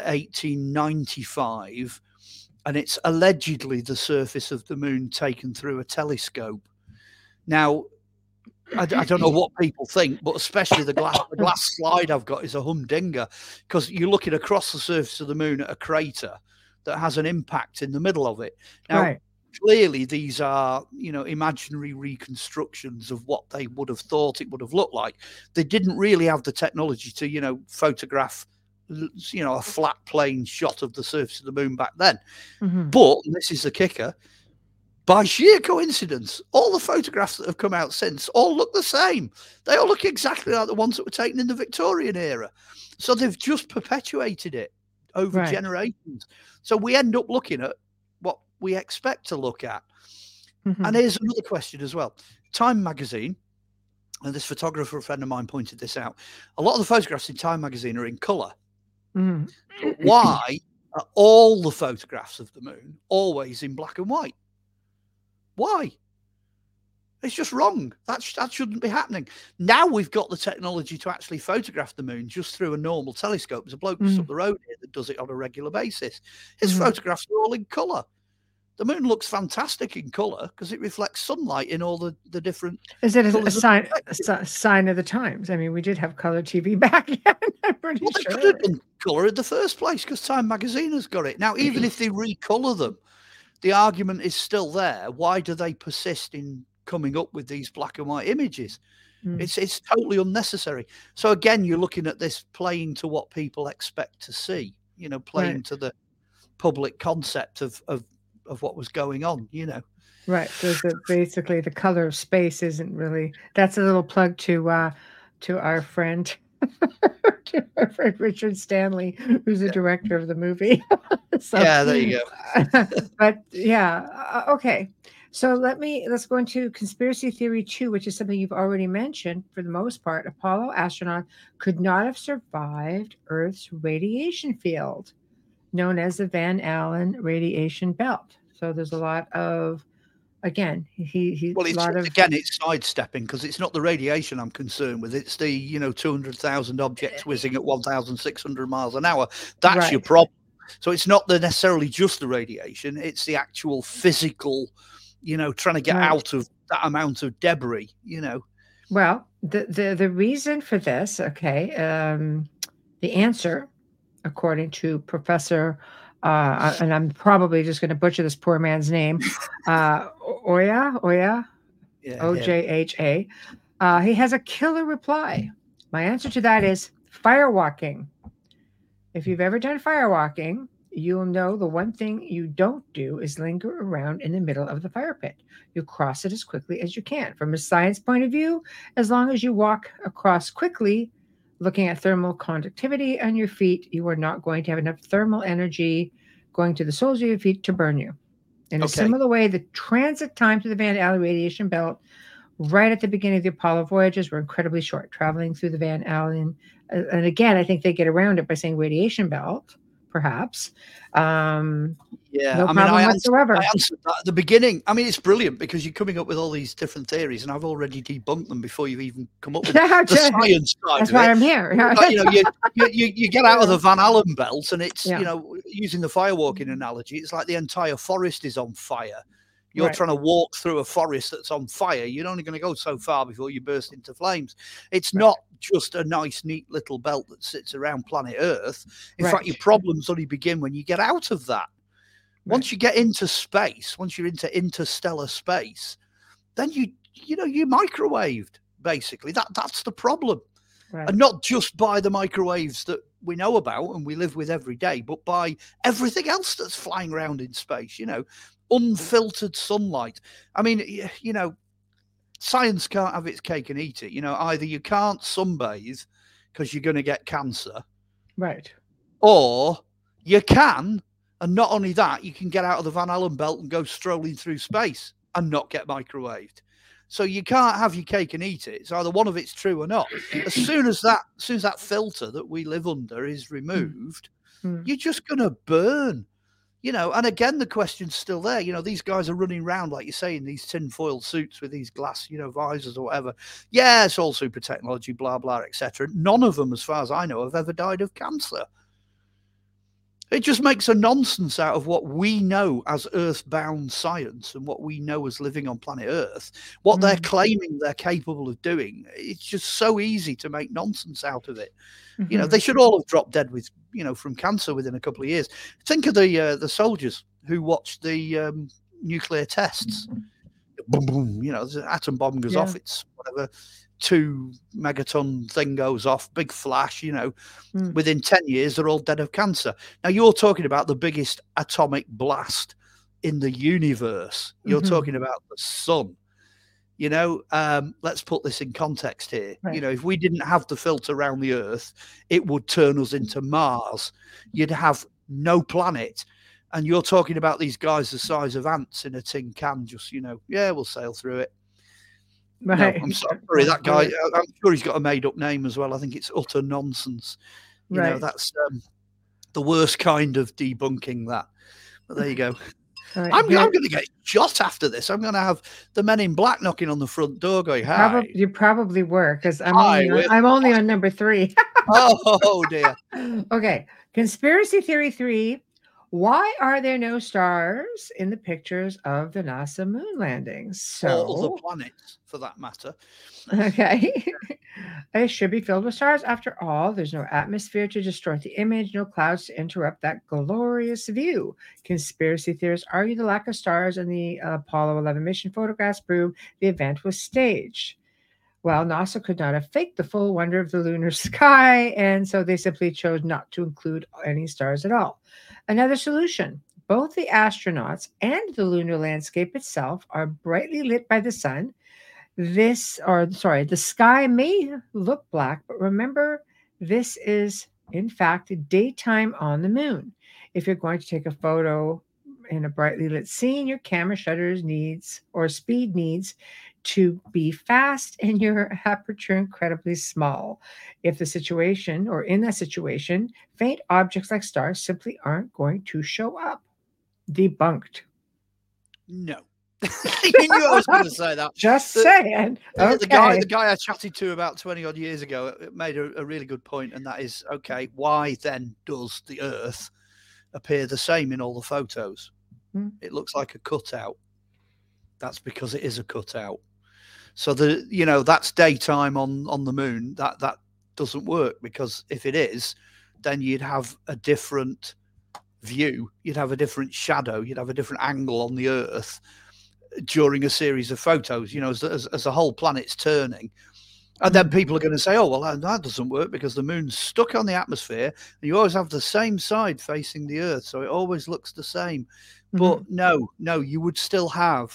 1895, and it's allegedly the surface of the moon taken through a telescope. Now, I don't know what people think, but especially the glass slide I've got is a humdinger, because you're looking across the surface of the moon at a crater that has an impact in the middle of it. Now, Right. clearly these are, you know, imaginary reconstructions of what they would have thought it would have looked like. They didn't really have the technology to, you know, photograph, you know, a flat plane shot of the surface of the moon back then. Mhm. But, and this is the kicker, by sheer coincidence, all the photographs that have come out since all look the same. They all look exactly like the ones that were taken in the Victorian era. So they've just perpetuated it over Right. generations. So we end up looking at what we expect to look at. Mhm. And here's another question as well. Time magazine, and this photographer, a friend of mine, pointed this out. A lot of the photographs in Time magazine are in colour. Mhm. Why are all the photographs of the moon always in black and white? Why? It's just wrong. That shouldn't be happening. Now we've got the technology to actually photograph the moon just through a normal telescope. There's a bloke just up the road here that does it on a regular basis. His Mhm. photographs are all in colour. The moon looks fantastic in colour because it reflects sunlight in all the different Is it a colours of sign the spectrum. sign of the times? I mean, we did have color TV back then, I'm pretty Well, they could sure. have done colour in the first place because Time magazine has got it. Now, even if they recolour them, the argument is still there. Why do they persist in coming up with these black and white images? Mm. It's totally unnecessary. So again, you're looking at this playing to what people expect to see, you know, playing Right. to the public concept of what was going on, you know. Right. So basically the color of space isn't really, that's a little plug to our friend to our friend Richard Stanley, who's the director of the movie. So, Yeah, there you go. but yeah, okay. So let's go into conspiracy theory 2, which is something you've already mentioned. For the most part, Apollo astronauts could not have survived Earth's radiation field, known as the Van Allen radiation belt. So there's a lot of, again, Well, a lot of, it's sidestepping because it's not the radiation I'm concerned with. It's the, you know, 200,000 objects whizzing at 1,600 miles an hour. That's your Right. problem. So it's not necessarily just the radiation. It's the actual physical, you know, trying to get Right. out of that amount of debris, you know. Well, the reason for this, okay, the answer, according to Professor, and I'm probably just going to butcher this poor man's name, Oya, Yeah, Ojha. He has a killer reply. My answer to that is firewalking. If you've ever done firewalking, you'll know the one thing you don't do is linger around in the middle of the fire pit. You cross it as quickly as you can. From a science point of view, as long as you walk across quickly, looking at thermal conductivity on your feet, you are not going to have enough thermal energy going to the soles of your feet to burn you. In a Okay. similar way, the transit time to the Van Allen radiation belt right at the beginning of the Apollo voyages were incredibly short, traveling through the Van Allen. And again, I think they get around it by saying radiation belt, perhaps. Yeah, No I mean, problem whatsoever. I answered that at the beginning. I mean, it's brilliant because you're coming up with all these different theories, and I've already debunked them before you've even come up with the science side That's of why it. I'm here. But, you know, you get out of the Van Allen belt, and it's, Yeah. you know, using the firewalking analogy, it's like the entire forest is on fire. You're Right. trying to walk through a forest that's on fire. You're only going to go so far before you burst into flames. It's Right. not just a nice, neat little belt that sits around planet Earth. In fact, Right. your problems only begin when you get out of that. Once you get into space, once you're into interstellar space, then you know you're microwaved. Basically, that's the problem. And not just by the microwaves that we know about and we live with every day, but by everything else that's flying around in space, you know, unfiltered sunlight. I mean, you know, science can't have its cake and eat it. You know, either you can't sunbathe because you're going to get cancer. Right. Or you can, and not only that, you can get out of the Van Allen belt and go strolling through space and not get microwaved. So you can't have your cake and eat it. It's either one of it's true or not. As soon as that filter that we live under is removed, you're just going to burn. You know, and again, the question's still there. You know, these guys are running around, like you say, in these tinfoil suits with these glass, you know, visors or whatever. Yeah, it's all super technology, blah, blah, etc. None of them, as far as I know, have ever died of cancer. It just makes a nonsense out of what we know as earthbound science and what we know as living on planet Earth. What they're claiming they're capable of doing. It's just so easy to make nonsense out of it. You know, they should all have dropped dead with, you know, from cancer within a couple of years. Think of the soldiers who watched the nuclear tests. Boom, boom, you know, the atom bomb goes off. It's whatever, 2 megaton thing goes off, big flash, you know, within 10 years, they're all dead of cancer. Now, you're talking about the biggest atomic blast in the universe. You're talking about the sun. You know, let's put this in context here. Right. You know, if we didn't have the filter around the Earth, it would turn us into Mars. You'd have no planet. And you're talking about these guys the size of ants in a tin can, just, you know, yeah, we'll sail through it. Right. No, I'm sorry, that guy, I'm sure he's got a made up name as well. I think it's utter nonsense. You know, that's the worst kind of debunking that. But there you go. Right. I'm going to get shot after this. I'm going to have the Men in Black knocking on the front door going, hi. You probably were, because I'm only on number 3. Oh, dear. Okay. Conspiracy Theory 3. Why are there no stars in the pictures of the NASA moon landings? So, all the planets, for that matter. Okay. It should be filled with stars. After all, there's no atmosphere to distort the image, no clouds to interrupt that glorious view. Conspiracy theorists argue the lack of stars in the Apollo 11 mission photographs prove the event was staged. Well, NASA could not have faked the full wonder of the lunar sky, and so they simply chose not to include any stars at all. Another solution: both the astronauts and the lunar landscape itself are brightly lit by the sun. The sky may look black, but remember, this is, in fact, daytime on the moon. If you're going to take a photo in a brightly lit scene, your camera shutters speed needs to be fast and your aperture incredibly small. In that situation, faint objects like stars simply aren't going to show up. Debunked. No. You knew I was going to say that. Just saying. Okay. The guy I chatted to about 20 odd years ago made a really good point, and that is, okay, why then does the Earth appear the same in all the photos? It looks like a cutout. That's because it is a cutout. So that's daytime on the moon. That doesn't work, because if it is, then you'd have a different view. You'd have a different shadow. You'd have a different angle on the Earth during a series of photos, you know, as the whole planet's turning. And then people are going to say, oh, well, that doesn't work because the moon's stuck on the atmosphere and you always have the same side facing the Earth, so it always looks the same. But no, there would still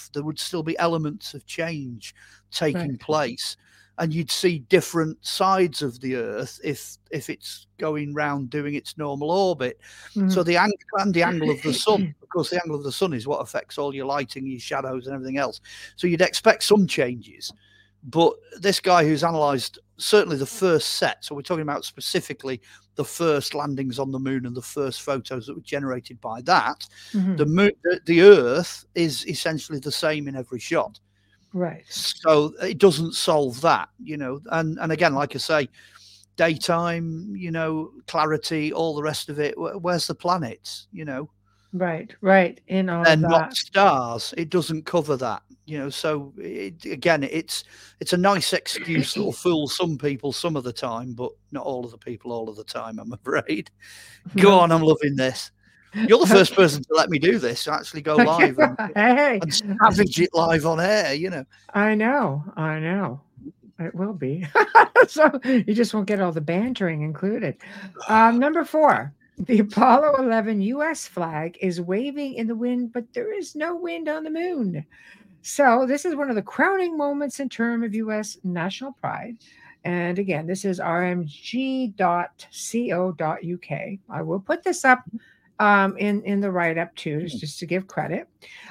be elements of change taking place, and you'd see different sides of the Earth if it's going round doing its normal orbit. So the angle of the sun, of course, the angle of the sun is what affects all your lighting, your shadows, and everything else. So you'd expect some changes. But this guy who's analysed certainly the first set, so we're talking about specifically the first landings on the moon and the first photos that were generated by that, the Earth is essentially the same in every shot. Right. So it doesn't solve that, you know. And again, like I say, daytime, you know, clarity, all the rest of it. Where's the planets, you know? Right. In all They're that. not stars. It doesn't cover that, you know. So it's a nice excuse that'll fool some people some of the time, but not all of the people all of the time, I'm afraid. Go on, I'm loving this. You're the first person to let me do this, actually go live and savage it live on air, you know. I know. It will be. So you just won't get all the bantering included. Number 4, the Apollo 11 U.S. flag is waving in the wind, but there is no wind on the moon. So this is one of the crowning moments in terms of U.S. national pride. And again, this is rmg.co.uk. I will put this up in the write-up too, just to give credit.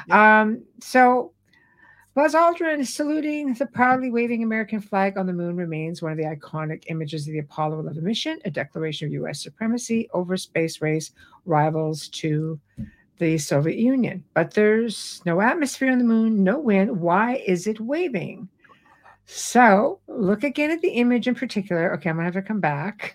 So Buzz Aldrin saluting the proudly waving American flag on the moon remains one of the iconic images of the Apollo 11 mission, a declaration of U.S. supremacy over space race rivals to the Soviet Union. But there's no atmosphere on the moon, no wind. Why is it waving? So look again at the image in particular. Okay, I'm going to have to come back.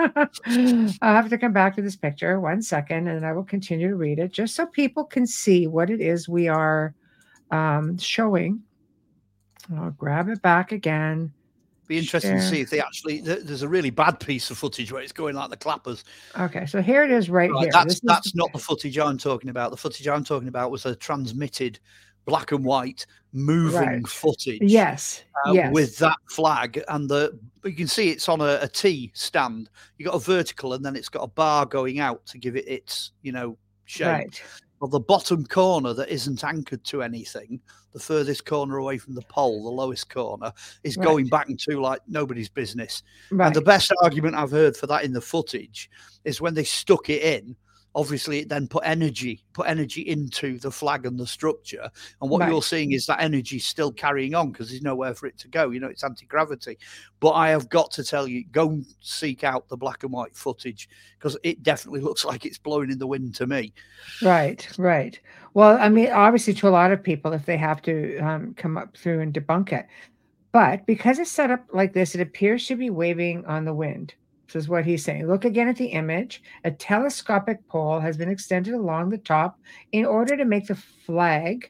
I'll have to come back to this picture 1 second, and I will continue to read it just so people can see what it is we are showing. I'll grab it back again. Be interesting to see if they actually. There's a really bad piece of footage where it's going like the clappers. Okay, so here it is right here. That's not the footage I'm talking about. The footage I'm talking about was a transmitted black and white moving footage. Yes. With that flag, and you can see it's on a T stand. You got a vertical, and then it's got a bar going out to give it its shape. Right. Well, the bottom corner that isn't anchored to anything, the furthest corner away from the pole, the lowest corner, is going back into like nobody's business. Right. And the best argument I've heard for that in the footage is when they stuck it in. Obviously, it then put energy into the flag and the structure. And what you're seeing is that energy still carrying on because there's nowhere for it to go. It's anti-gravity. But I have got to tell you, go and seek out the black and white footage because it definitely looks like it's blowing in the wind to me. Right. Well, I mean, obviously to a lot of people, if they have to come up through and debunk it. But because it's set up like this, it appears to be waving on the wind. This is what he's saying. Look again at the image. A telescopic pole has been extended along the top in order to make the flag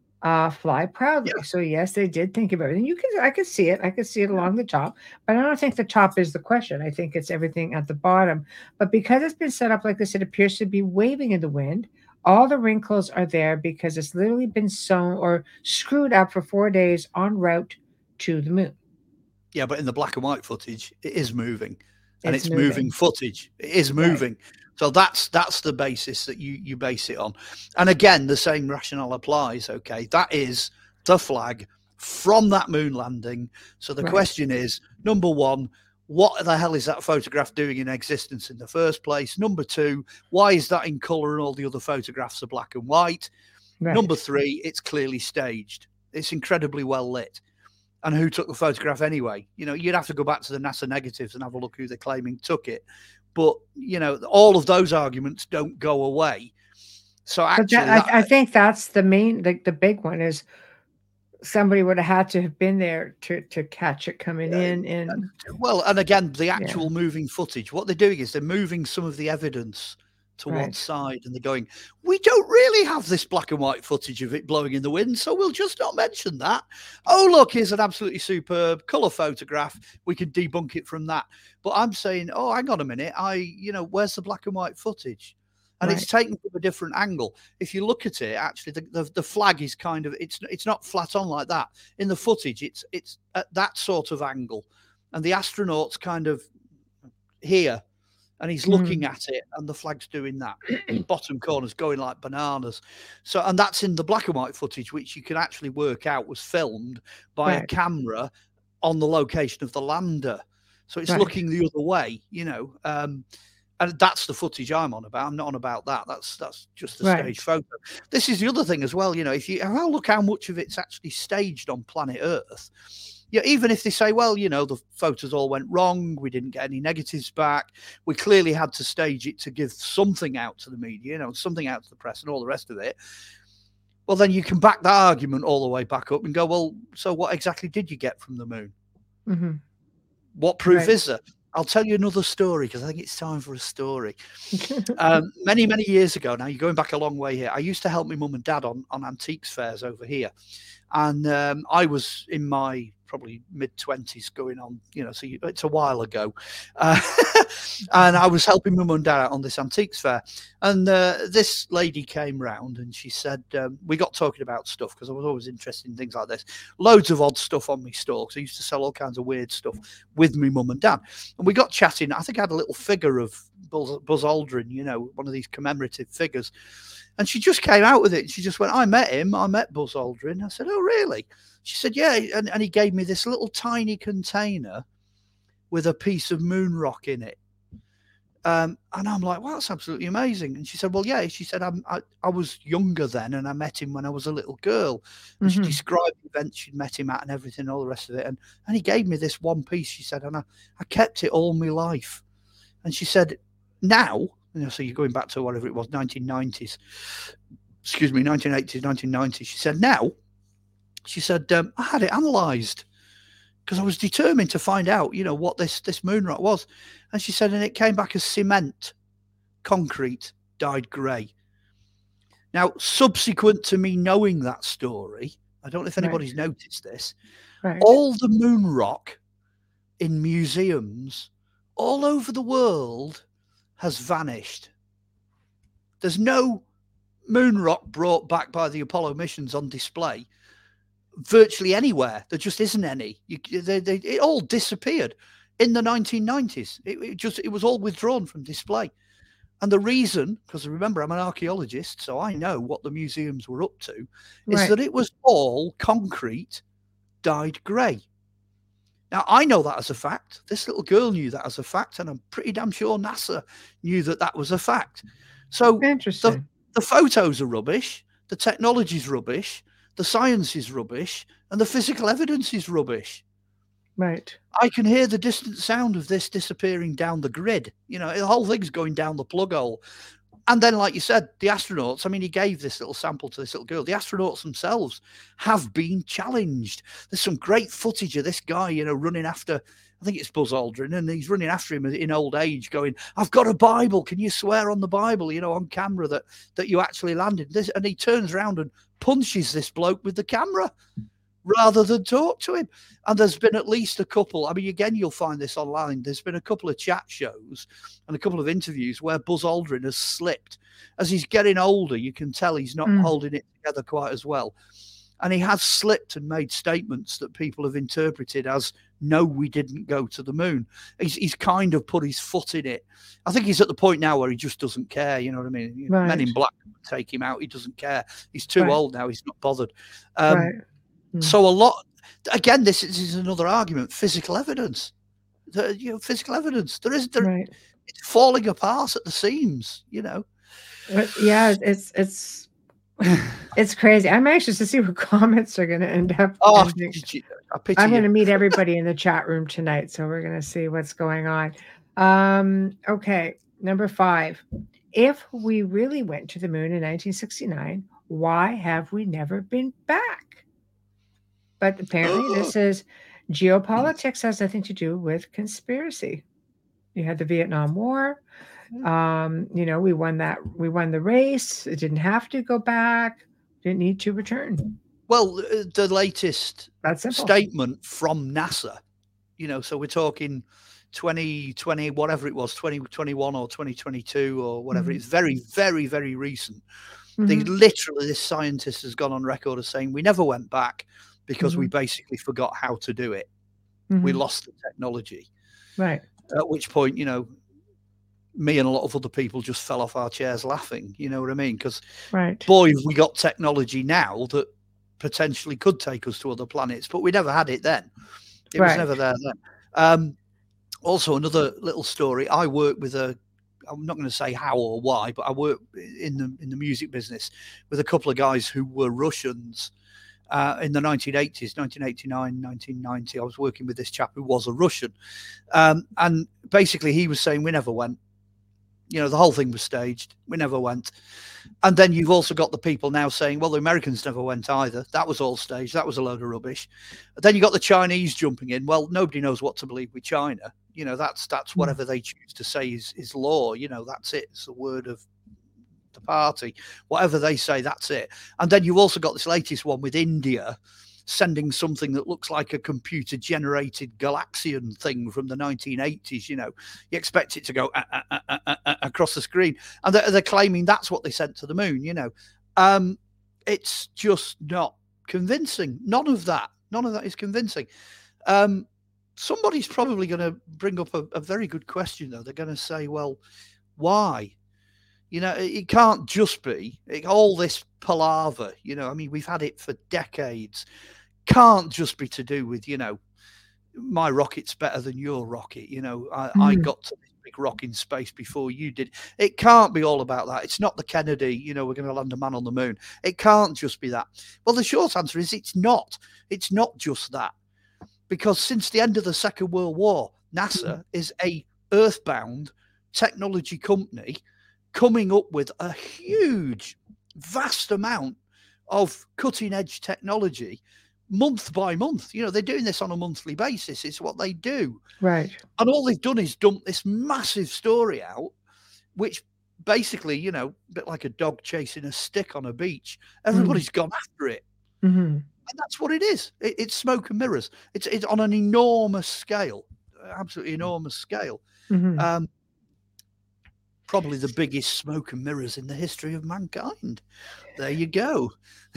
fly proudly. Yeah. So yes, they did think of everything. I could see it. I could see it along the top, but I don't think the top is the question. I think it's everything at the bottom. But because it's been set up like this, it appears to be waving in the wind. All the wrinkles are there because it's literally been sewn or screwed up for 4 days en route to the moon. Yeah, but in the black and white footage, it is moving. And it's moving footage. It is moving. Right. So that's the basis that you base it on. And again, the same rationale applies. Okay, that is the flag from that moon landing. So the question is, number 1, what the hell is that photograph doing in existence in the first place? Number 2, why is that in color and all the other photographs are black and white? Right. Number 3, it's clearly staged. It's incredibly well lit. And who took the photograph anyway? You'd have to go back to the NASA negatives and have a look who they're claiming took it. But, all of those arguments don't go away. So actually, I think that's the main, the big one is somebody would have had to have been there to catch it coming in. And again, the actual moving footage, what they're doing is they're moving some of the evidence to one side, and they're going, we don't really have this black and white footage of it blowing in the wind, so we'll just not mention that. Oh, look, here's an absolutely superb color photograph. We can debunk it from that. But I'm saying, oh, hang on a minute. Where's the black and white footage? And it's taken from a different angle. If you look at it, actually, the flag is kind of, it's not flat on like that. In the footage, it's at that sort of angle. And the astronaut's kind of here. And he's looking at it, and the flag's doing that. Bottom corner's going like bananas. So, and that's in the black and white footage, which you can actually work out was filmed by a camera on the location of the lander. So it's looking the other way, and that's the footage I'm on about. I'm not on about that. That's just the stage photo. This is the other thing as well. If you look how much of it's actually staged on planet Earth. Yeah, even if they say, well, the photos all went wrong, we didn't get any negatives back, we clearly had to stage it to give something out to the media, something out to the press and all the rest of it. Well, then you can back that argument all the way back up and go, well, so what exactly did you get from the moon? Mm-hmm. What proof is there? I'll tell you another story because I think it's time for a story. Many, many years ago now, you're going back a long way here. I used to help my mum and dad on antiques fairs over here. And I was in my probably mid-20s going on, so it's a while ago. And I was helping my mum and dad out on this antiques fair. And this lady came round and she said, we got talking about stuff because I was always interested in things like this. Loads of odd stuff on my store because I used to sell all kinds of weird stuff with my mum and dad. And we got chatting. I think I had a little figure of Buzz Aldrin, one of these commemorative figures. And she just came out with it. She just went, I met him. I met Buzz Aldrin. I said, oh, really? She said, yeah. And he gave me this little tiny container with a piece of moon rock in it. And I'm like, wow, that's absolutely amazing. And she said, well, yeah. She said, I was younger then and I met him when I was a little girl. And she described the event she'd met him at and everything, all the rest of it. And he gave me this one piece, she said, and I kept it all my life. And she said, now, so you're going back to whatever it was, 1980s, 1990s. She said, now, she said, I had it analysed because I was determined to find out, what this moon rock was. And she said, and it came back as cement, concrete, dyed grey. Now, subsequent to me knowing that story, I don't know if anybody's noticed this, all the moon rock in museums all over the world has vanished. There's no moon rock brought back by the Apollo missions on display virtually anywhere. There just isn't any. It all disappeared in the 1990s. It was all withdrawn from display. And the reason, because remember, I'm an archaeologist, so I know what the museums were up to, is that it was all concrete dyed grey. Now, I know that as a fact. This little girl knew that as a fact, and I'm pretty damn sure NASA knew that was a fact. So interesting. The photos are rubbish, the technology's rubbish, the science is rubbish, and the physical evidence is rubbish. Right. I can hear the distant sound of this disappearing down the grid. The whole thing's going down the plug hole. And then, like you said, the astronauts, I mean, he gave this little sample to this little girl. The astronauts themselves have been challenged. There's some great footage of this guy, running after, I think it's Buzz Aldrin, and he's running after him in old age going, I've got a Bible. Can you swear on the Bible, on camera that you actually landed this? And he turns around and punches this bloke with the camera rather than talk to him. And there's been at least a couple, I mean, again, you'll find this online. There's been a couple of chat shows and a couple of interviews where Buzz Aldrin has slipped. As he's getting older, you can tell he's not holding it together quite as well. And he has slipped and made statements that people have interpreted as, no, we didn't go to the moon. He's kind of put his foot in it. I think he's at the point now where he just doesn't care. You know what I mean? Right. Men in Black take him out. He doesn't care. He's too old now. He's not bothered. So a lot, again, this is another argument. Physical evidence. Physical evidence. It's falling apart at the seams, But yeah, it's crazy. I'm anxious to see what comments are going to end up. I'm going to meet everybody in the chat room tonight, so we're going to see what's going on. Okay, number 5. If we really went to the moon in 1969, why have we never been back? But apparently this is geopolitics, has nothing to do with conspiracy. You had the Vietnam War. We won the race. It didn't have to go back. Didn't need to return. Well, the latest statement from NASA, so we're talking 2020, whatever it was, 2021 or 2022 or whatever. It's very, very, very recent. This scientist has gone on record as saying we never went back because we basically forgot how to do it. We lost the technology. Right. At which point, me and a lot of other people just fell off our chairs laughing. You know what I mean? Because, boy, we got technology now that potentially could take us to other planets, but we never had it then. It was never there then. Also, another little story. I work with I'm not going to say how or why, but I work in the music business with a couple of guys who were Russians. In the 1980s, 1989, 1990, I was working with this chap who was a Russian. And basically he was saying we never went. The whole thing was staged. We never went. And then you've also got the people now saying, well, the Americans never went either. That was all staged. That was a load of rubbish. But then you got the Chinese jumping in. Well, nobody knows what to believe with China. That's whatever they choose to say is law. That's it. It's the word of the party. Whatever they say, that's it. And then you've also got this latest one with India sending something that looks like a computer-generated Galaxian thing from the 1980s. You expect it to go across the screen, and they're claiming that's what they sent to the moon. It's just not convincing. None of that is convincing. Somebody's probably going to bring up a very good question, though. They're going to say, well, why? It can't just be all this palaver. We've had it for decades. Can't just be to do with, my rocket's better than your rocket. I got to this big rock in space before you did. It can't be all about that. It's not the Kennedy, we're going to land a man on the moon. It can't just be that. Well, the short answer is it's not. It's not just that. Because since the end of the Second World War, NASA is a earthbound technology company coming up with a huge, vast amount of cutting edge technology month by month. They're doing this on a monthly basis. It's what they do. Right. And all they've done is dump this massive story out, which basically, a bit like a dog chasing a stick on a beach. Everybody's gone after it. Mm-hmm. And that's what it is. It's smoke and mirrors. It's on an enormous scale, absolutely enormous scale. Mm-hmm. Probably the biggest smoke and mirrors in the history of mankind. There you go.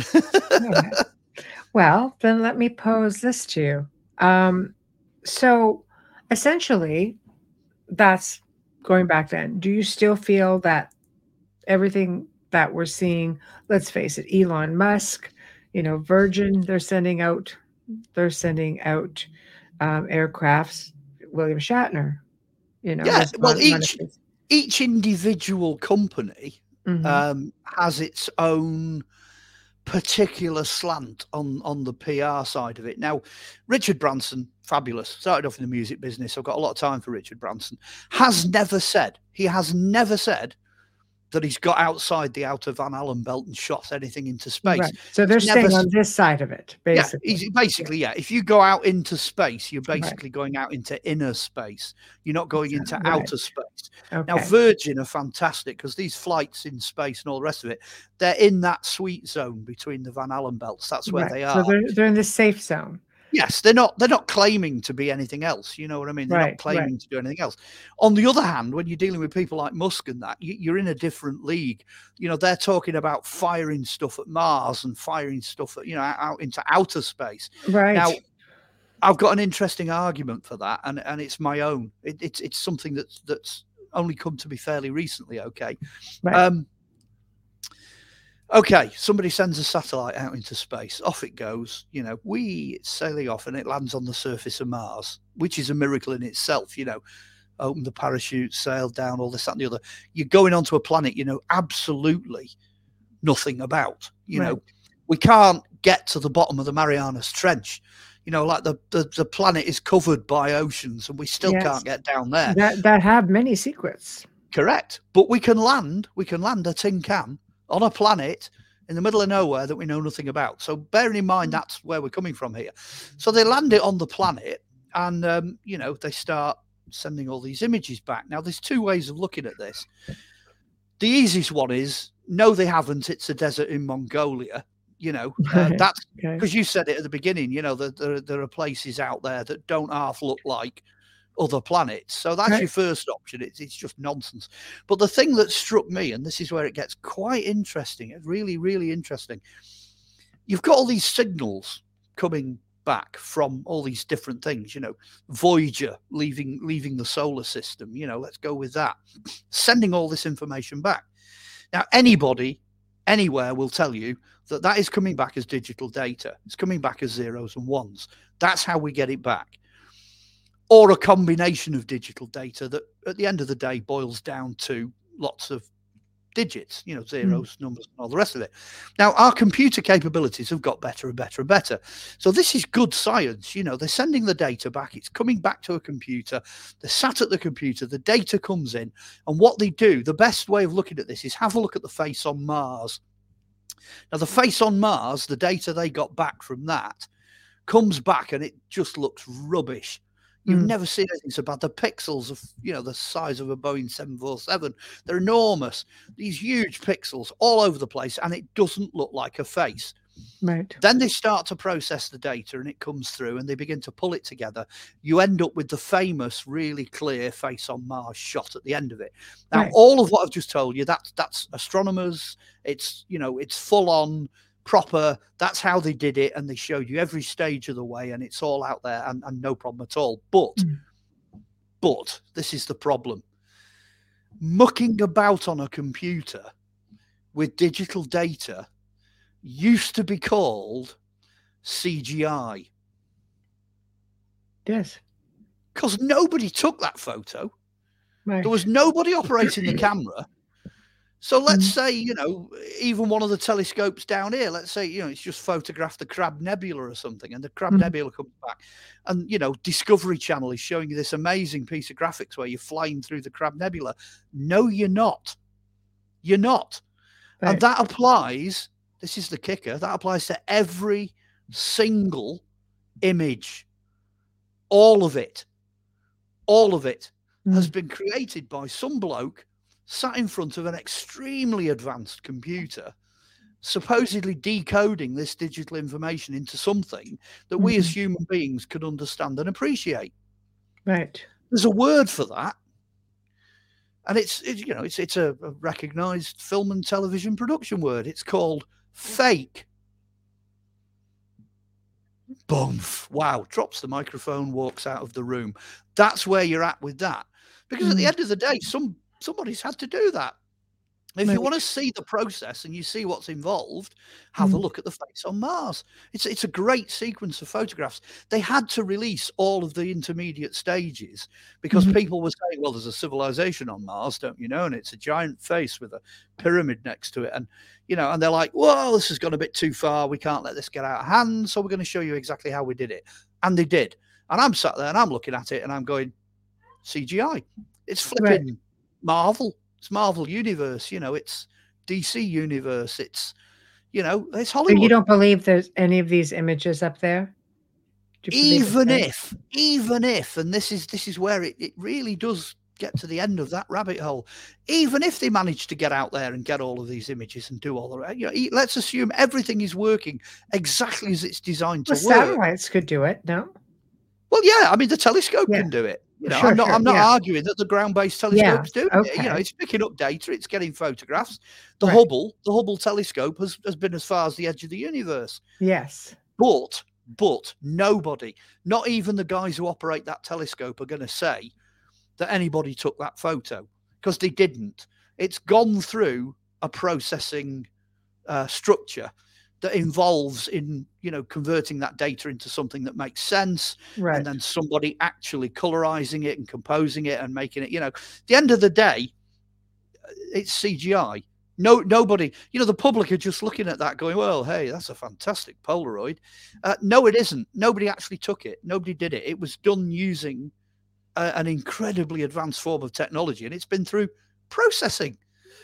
Well, then let me pose this to you. So essentially, that's going back then. Do you still feel that everything that we're seeing, let's face it, Elon Musk, Virgin, they're sending out aircrafts. William Shatner, Yeah, well, each individual company has its own particular slant on the PR side of it. Now, Richard Branson, fabulous, started off in the music business. I've got a lot of time for Richard Branson. Has never said that he's got outside the outer Van Allen belt and shot anything into space. Right. So they're staying on this side of it, basically. Yeah. If you go out into space, you're basically going out into inner space. You're not going into outer space. Okay. Now, Virgin are fantastic because these flights in space and all the rest of it, they're in that sweet zone between the Van Allen belts. That's where they are. So they're in the safe zone. Yes, they're not claiming to be anything else. You know what I mean? They're not claiming to do anything else. On the other hand, when you're dealing with people like Musk and that, you're in a different league. They're talking about firing stuff at Mars and firing stuff at, out into outer space. Right. Now, I've got an interesting argument for that, and it's my own. It's something that's only come to me fairly recently. Okay. Right. Okay, somebody sends a satellite out into space. Off it goes. It's sailing off and it lands on the surface of Mars, which is a miracle in itself. Open the parachute, sail down, all this, that, and the other. You're going onto a planet, absolutely nothing about. We can't get to the bottom of the Marianas Trench. Like the planet is covered by oceans and we still can't get down there. That have many secrets. Correct. But we can land a tin can on a planet in the middle of nowhere that we know nothing about. So bearing in mind, that's where we're coming from here. So they land it on the planet and, they start sending all these images back. Now, there's two ways of looking at this. The easiest one is, no, they haven't. It's a desert in Mongolia. That's because you said it at the beginning, there are places out there that don't half look like other planets. So that's your first option. It's just nonsense. But the thing that struck me, and this is where it gets quite interesting, really, really interesting. You've got all these signals coming back from all these different things, Voyager leaving the solar system, let's go with that, sending all this information back. Now, anybody, anywhere will tell you that is coming back as digital data. It's coming back as zeros and ones. That's how we get it back. Or a combination of digital data that at the end of the day boils down to lots of digits, zeros, numbers, and all the rest of it. Now, our computer capabilities have got better and better and better. So this is good science. They're sending the data back. It's coming back to a computer. They're sat at the computer. The data comes in. And what they do, the best way of looking at this is have a look at the face on Mars. Now, the face on Mars, the data they got back from that comes back and it just looks rubbish. You've never seen anything so bad. The pixels of, the size of a Boeing 747, they're enormous. These huge pixels all over the place, and it doesn't look like a face. Right. Then they start to process the data and it comes through and they begin to pull it together. You end up with the famous, really clear face on Mars shot at the end of it. Now, Right. all of what I've just told you, that's astronomers. It's, it's full on proper. That's how they did it. And they showed you every stage of the way and it's all out there and no problem at all. But this is the problem. Mucking about on a computer with digital data used to be called CGI. Yes. Because nobody took that photo. Right. There was nobody operating the camera. So let's say, even one of the telescopes down here, let's say, it's just photographed the Crab Nebula or something, and the Crab Nebula comes back. And, Discovery Channel is showing you this amazing piece of graphics where you're flying through the Crab Nebula. No, you're not. You're not. Right. And that applies, this is the kicker, that applies to every single image. All of it has been created by some bloke sat in front of an extremely advanced computer, supposedly decoding this digital information into something that we as human beings can understand and appreciate. Right. There's a word for that. And it's a recognized film and television production word. It's called fake. Boom. Wow. Drops the microphone, walks out of the room. That's where you're at with that. Because at the end of the day, somebody's had to do that. If you want to see the process and you see what's involved, have a look at the face on Mars. It's a great sequence of photographs. They had to release all of the intermediate stages because people were saying, well, there's a civilization on Mars, don't you know? And it's a giant face with a pyramid next to it. And, and they're like, whoa, this has gone a bit too far. We can't let this get out of hand. So we're going to show you exactly how we did it. And they did. And I'm sat there and I'm looking at it and I'm going, CGI. It's flipping Marvel. It's Marvel Universe, it's DC Universe, it's Hollywood. So you don't believe there's any of these images up there? Even if, and this is where it really does get to the end of that rabbit hole. Even if they manage to get out there and get all of these images and do all the rest, let's assume everything is working exactly as it's designed to work. Satellites could do it, no? Well, yeah, I mean the telescope can do it. I'm not arguing that the ground-based telescope's doing it. It's picking up data, it's getting photographs. The Hubble telescope has been as far as the edge of the universe. Yes. But nobody, not even the guys who operate that telescope, are going to say that anybody took that photo because they didn't. It's gone through a processing structure that involves in, converting that data into something that makes sense. Right. And then somebody actually colorizing it and composing it and making it, at the end of the day, it's CGI. Nobody, the public are just looking at that going, well, hey, that's a fantastic Polaroid. No, it isn't. Nobody actually took it. Nobody did it. It was done using an incredibly advanced form of technology, and it's been through processing.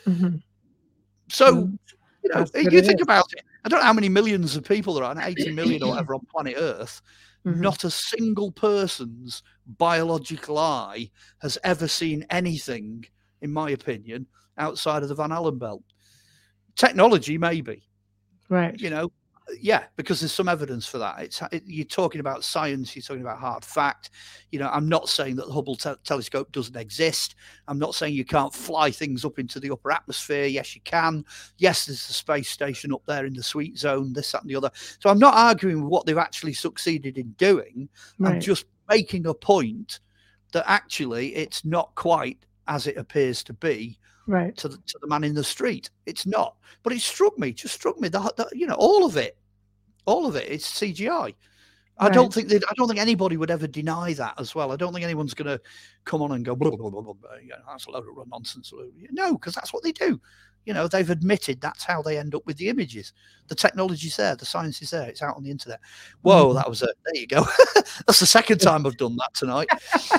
So, you think about it. I don't know how many millions of people there are, 80 million or whatever on planet Earth. Not a single person's biological eye has ever seen anything, in my opinion, outside of the Van Allen belt. Technology, maybe. Right. Because there's some evidence for that. You're talking about science, you're talking about hard fact. I'm not saying that the Hubble telescope doesn't exist. I'm not saying you can't fly things up into the upper atmosphere. Yes, you can. Yes, there's the space station up there in the sweet zone, this, that, and the other. So I'm not arguing with what they've actually succeeded in doing. Right. I'm just making a point that actually it's not quite as it appears to be. Right. To the man in the street. It's not. But it struck me, all of it. It's CGI. Right. I don't think anybody would ever deny that as well. I don't think anyone's going to come on and go, blah, blah, blah, blah, blah, that's a load of nonsense. No, because that's what they do. They've admitted that's how they end up with the images. The technology's there, the science is there, it's out on the internet. Whoa, that was there you go. That's the second time I've done that tonight.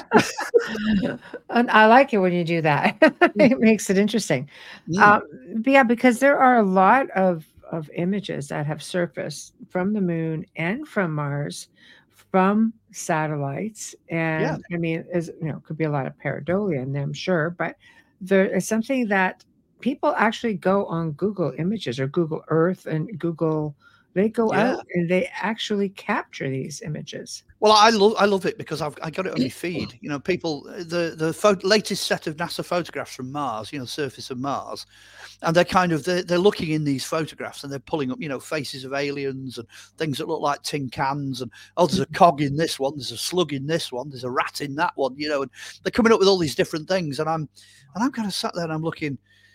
And I like it when you do that. It makes it interesting. Because there are a lot of images that have surfaced from the moon and from Mars, from satellites. And I mean, could be a lot of pareidolia in them, sure, but there is something that people actually go on Google Images or Google Earth and Google They go Yeah. out and they actually capture these images. Well, I love it because I got it on my feed. You know, people the latest set of NASA photographs from Mars, you know, surface of Mars, and they're looking in these photographs and they're pulling up, you know, faces of aliens and things that look like tin cans, and there's a cog in this one, there's a slug in this one, there's a rat in that one, you know, and they're coming up with all these different things, and I'm kind of sat there and I'm looking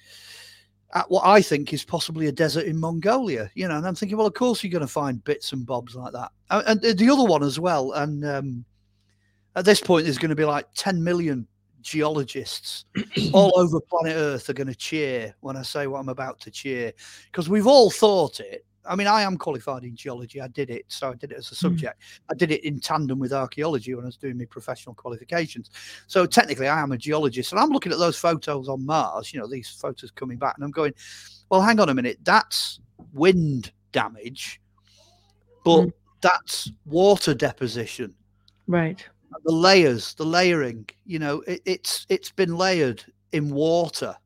at what I think is possibly a desert in Mongolia, you know, and I'm thinking, well, of course you're going to find bits and bobs like that. And the other one as well, and at this point there's going to be like 10 million geologists all over planet Earth are going to cheer when I say what I'm about to cheer, because we've all thought it. I mean, I am qualified in geology. I did it. So I did it as a subject. I did it in tandem with archaeology when I was doing my professional qualifications. So technically I am a geologist, and I'm looking at those photos on Mars, you know, these photos coming back, and I'm going, well, hang on a minute. That's wind damage, but that's water deposition. Right. The layers, the layering, you know, it's been layered in water.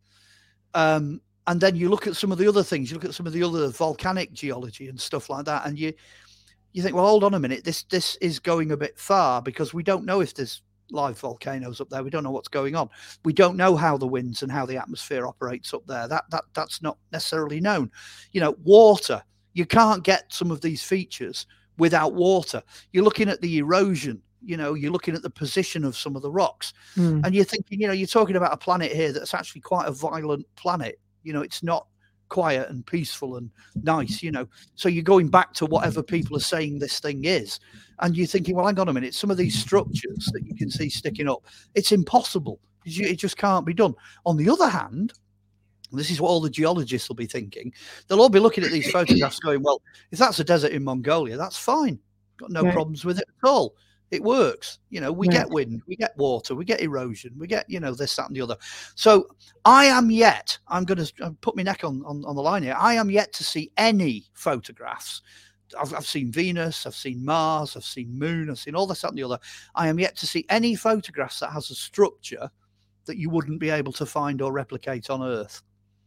And then you look at some of the other things, you look at some of the other volcanic geology and stuff like that, and you think, well, hold on a minute, this is going a bit far, because we don't know if there's live volcanoes up there. We don't know what's going on. We don't know how the winds and how the atmosphere operates up there. That's not necessarily known. You know, water, you can't get some of these features without water. You're looking at the erosion. You know, you're looking at the position of some of the rocks, and you're thinking, you know, you're talking about a planet here that's actually quite a violent planet. You know, it's not quiet and peaceful and nice, you know. So you're going back to whatever people are saying this thing is, and you're thinking, well, hang on a minute, some of these structures that you can see sticking up, it's impossible. It just can't be done. On the other hand, this is what all the geologists will be thinking. They'll all be looking at these photographs going, well, if that's a desert in Mongolia, that's fine. Got no problems with it at all. It works. You know, we get wind, we get water, we get erosion, we get, you know, this, that, and the other. So I'm going to put my neck on the line here. I am yet to see any photographs. I've seen Venus, I've seen Mars, I've seen Moon, I've seen all this, that, and the other. I am yet to see any photographs that has a structure that you wouldn't be able to find or replicate on Earth.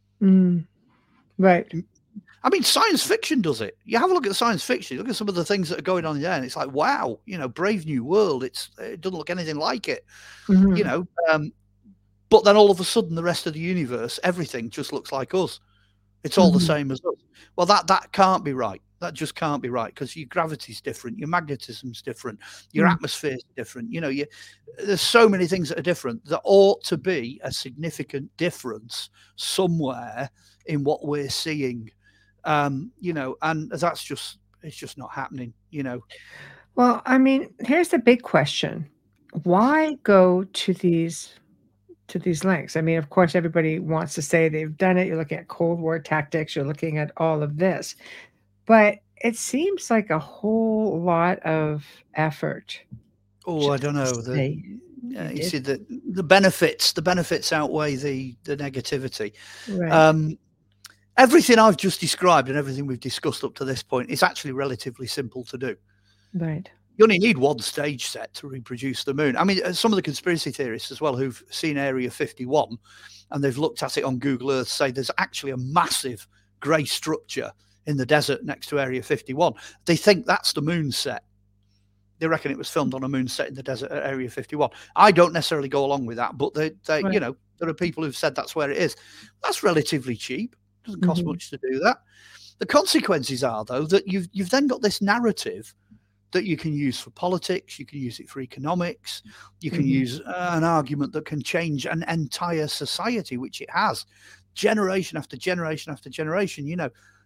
Right. I mean, science fiction does it. You have a look at science fiction, look at some of the things that are going on there, and it's like, wow, you know, Brave New World, it doesn't look anything like it, you know. But then all of a sudden, the rest of the universe, everything just looks like us. It's all the same as us. Well, that can't be right. That just can't be right, because your gravity's different, your magnetism's different, your atmosphere's different. You know, there's so many things that are different. There ought to be a significant difference somewhere in what we're seeing. You know, and it's just not happening, you know. Well, I mean, here's the big question. Why go to these lengths? I mean, of course, everybody wants to say they've done it. You're looking at Cold War tactics, you're looking at all of this. But it seems like a whole lot of effort. Oh, I don't know. You see, the benefits outweigh the negativity. Right. Everything I've just described and everything we've discussed up to this point is actually relatively simple to do. Right. You only need one stage set to reproduce the moon. I mean, some of the conspiracy theorists as well who've seen Area 51 and they've looked at it on Google Earth say there's actually a massive grey structure in the desert next to Area 51. They think that's the moon set. They reckon it was filmed on a moon set in the desert at Area 51. I don't necessarily go along with that, but they right. You know, there are people who've said that's where it is. That's relatively cheap. Doesn't cost much to do that. The consequences are, though, that you've then got this narrative that you can use for politics, you can use it for economics, you can use an argument that can change an entire society, which it has, generation after generation after generation. You know,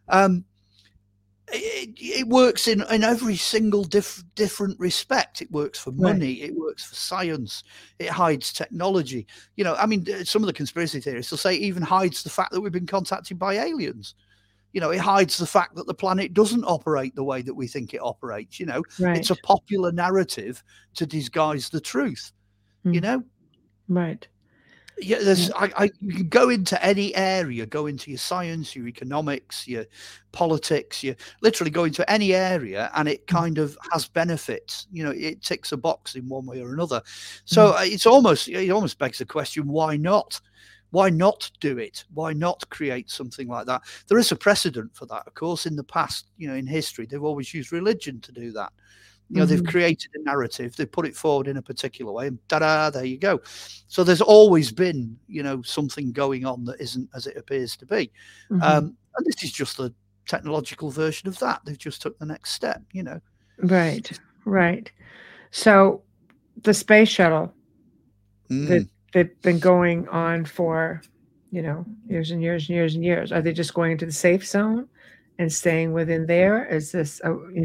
it works in every single different respect. It works for money, it works for science, it hides technology. You know, I mean, some of the conspiracy theorists will say it even hides the fact that we've been contacted by aliens. You know, it hides the fact that the planet doesn't operate the way that we think it operates. You know, it's a popular narrative to disguise the truth. You know, right. Yeah, you can go into any area, go into your science, your economics, your politics, you literally go into any area and it kind of has benefits. You know, it ticks a box in one way or another. So it almost begs the question, why not? Why not do it? Why not create something like that? There is a precedent for that, of course. In the past, in history, they've always used religion to do that. They've created a narrative, they put it forward in a particular way, and ta-da, there you go. So there's always been, something going on that isn't as it appears to be. And this is just the technological version of that. They've just took the next step, Right. So the space shuttle that they've been going on for, years and years and years and years. Are they just going into the safe zone and staying within there? Is this,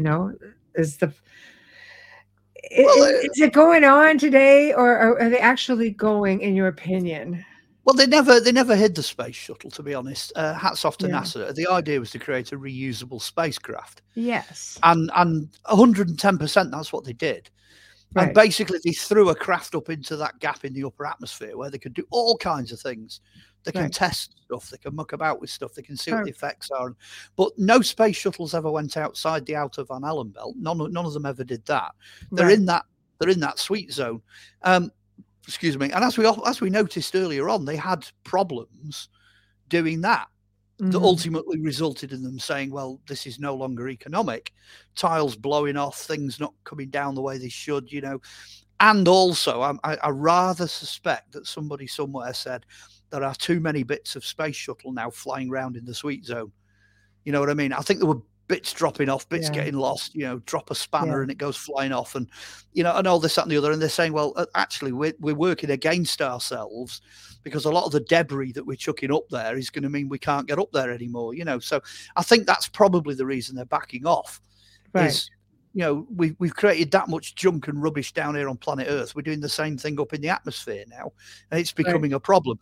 is it going on today, or are they actually going, in your opinion? Well, they never hid the space shuttle, to be honest. Hats off to NASA. The idea was to create a reusable spacecraft. Yes. And 110%, that's what they did. Right. And basically, they threw a craft up into that gap in the upper atmosphere where they could do all kinds of things. They can test stuff. They can muck about with stuff. They can see what the effects are. But no space shuttles ever went outside the outer Van Allen belt. None of them ever did that. They're in that sweet zone. Excuse me. And as we noticed earlier on, they had problems doing that. That ultimately resulted in them saying, well, this is no longer economic. Tiles blowing off, things not coming down the way they should, And also, I rather suspect that somebody somewhere said there are too many bits of space shuttle now flying around in the sweet zone. You know what I mean? I think there were bits dropping off, bits getting lost, drop a spanner and it goes flying off, and and all this, that, and the other. And they're saying, well, actually, we're working against ourselves because a lot of the debris that we're chucking up there is going to mean we can't get up there anymore. So I think that's probably the reason they're backing off. Is, we've created that much junk and rubbish down here on planet Earth. We're doing the same thing up in the atmosphere now, and it's becoming a problem.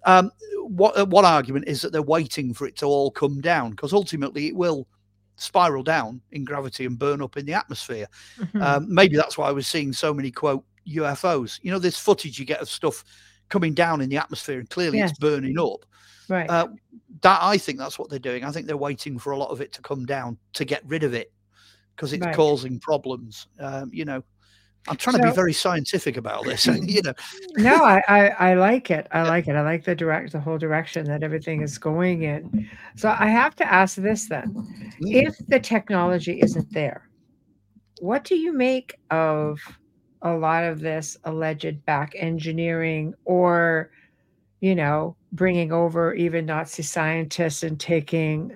One argument is that they're waiting for it to all come down, because ultimately it will spiral down in gravity and burn up in the atmosphere. Maybe that's why I was seeing so many, quote, UFOs. This footage you get of stuff coming down in the atmosphere, and clearly it's burning up. Right. I think that's what they're doing. I think they're waiting for a lot of it to come down to get rid of it, because it's causing problems. I'm trying to be very scientific about this. No, I like it. I like it. I like the whole direction that everything is going in. So I have to ask this then: if the technology isn't there, what do you make of a lot of this alleged back engineering, or bringing over even Nazi scientists and taking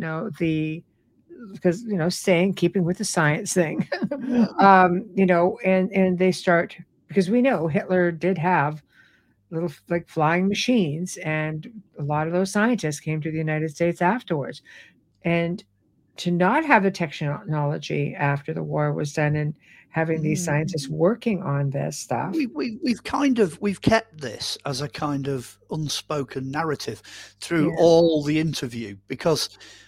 because keeping with the science thing, and they start, because we know Hitler did have little flying machines, and a lot of those scientists came to the United States afterwards, and to not have the technology after the war was done and having these scientists working on this stuff. We've kept this as a kind of unspoken narrative through all the interview, because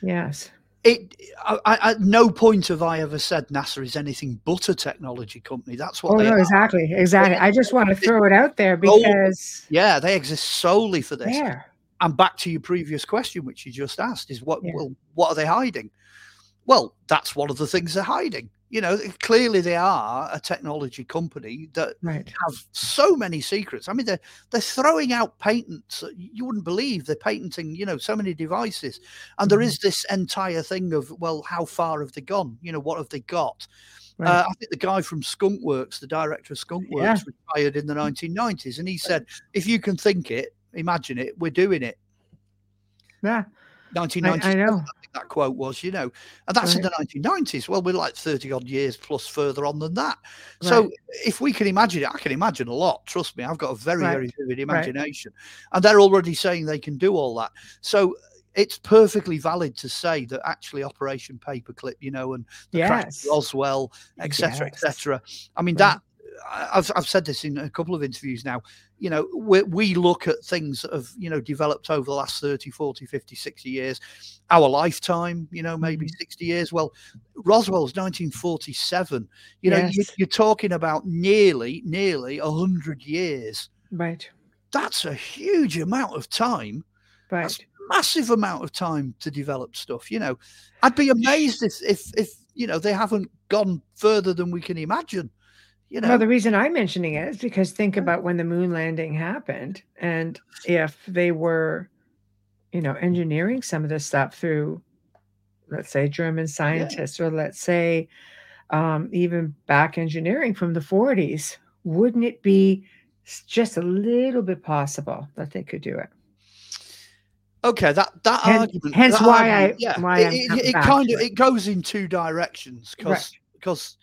at no point have I ever said NASA is anything but a technology company. That's what they are. Exactly. I just want to throw it out there because they exist solely for this. And back to your previous question, which you just asked, is what are they hiding? Well, that's one of the things they're hiding. Clearly they are a technology company that have so many secrets. I mean, they're throwing out patents. You wouldn't believe they're patenting, so many devices. And there is this entire thing of, well, how far have they gone? What have they got? I think the guy from Skunkworks, the director of Skunkworks, retired in the 1990s. And he said, if you can think it, imagine it, we're doing it. Yeah. 1990s. I know. I think that quote was, and that's in the 1990s. Well, we're like 30 odd years plus further on than that. So if we can imagine it, I can imagine a lot. Trust me, I've got a very, very vivid imagination. And they're already saying they can do all that. So it's perfectly valid to say that actually Operation Paperclip, and the crash of Roswell, etc., etc. I mean, that I've said this in a couple of interviews now. We look at things that have, developed over the last 30, 40, 50, 60 years, our lifetime, maybe 60 years. Well, Roswell's 1947. You're talking about nearly 100 years. Right. That's a huge amount of time. Right. That's a massive amount of time to develop stuff. I'd be amazed if they haven't gone further than we can imagine. You Well, know, the reason I'm mentioning it is because think about when the moon landing happened, and if they were, engineering some of this stuff through, let's say, German yeah. scientists, or let's say, even back engineering from the 40s, wouldn't it be just a little bit possible that they could do it? Okay, that Hence, argument, hence why yeah, I'm coming it back kind to of it, it goes in two directions right? because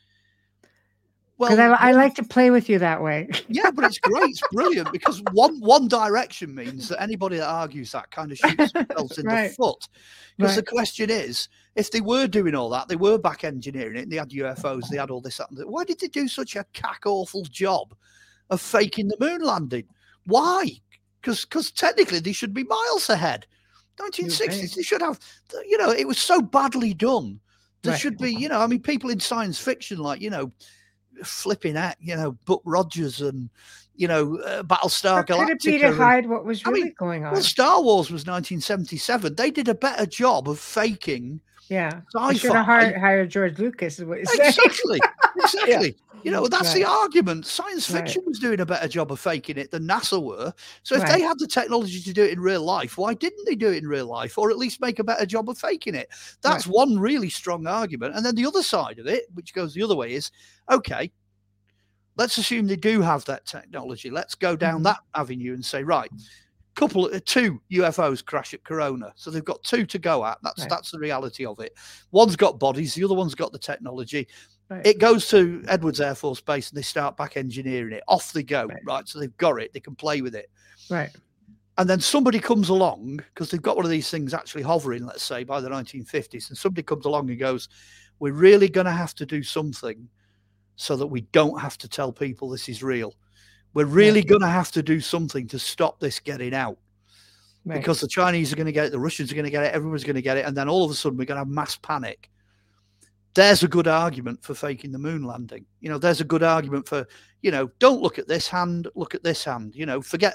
Because well, I like to play with you that way. yeah, but it's great, it's brilliant because one direction means that anybody that argues that kind of shoots themselves in the Right, foot. Because the right. question is, if they were doing all that, they were back engineering it, and they had UFOs, they had all this, that, and that. Why did they do such a cack awful job of faking the moon landing? Why? Because technically they should be miles ahead. You 1960s, think? they should have, it was so badly done. There Right. should be, I mean, people in science fiction, like, flipping at, Buck Rogers and, Battlestar Or could it be to Galactica. And, hide what was I really mean, going well, on? Star Wars was 1977. They did a better job of faking Yeah. I should have sci-fi. hired George Lucas, is what you're saying. Exactly. Yeah. Exactly. That's the Right. argument. Science Right. fiction was doing a better job of faking it than NASA were. So if Right. they had the technology to do it in real life, why didn't they do it in real life, or at least make a better job of faking it? That's Right. one really strong argument. And then the other side of it, which goes the other way, is okay, let's assume they do have that technology. Let's go down Mhm. that avenue and say, right, two UFOs crash at Corona, so they've got two to go at. Right. That's the reality of it. One's got bodies, the other one's got the technology. Right. It goes to Edwards Air Force Base and they start back engineering it. Off they go, Right. right? So they've got it, they can play with it. Right. And then somebody comes along, because they've got one of these things actually hovering, let's say, by the 1950s, and somebody comes along and goes, we're really going to have to do something so that we don't have to tell people this is real. We're really going to have to do something to stop this getting out. Right. Because the Chinese are going to get it, the Russians are going to get it, everyone's going to get it, and then all of a sudden we're going to have mass panic. There's a good argument for faking the moon landing. There's a good argument for, don't look at this hand, look at this hand. Forget,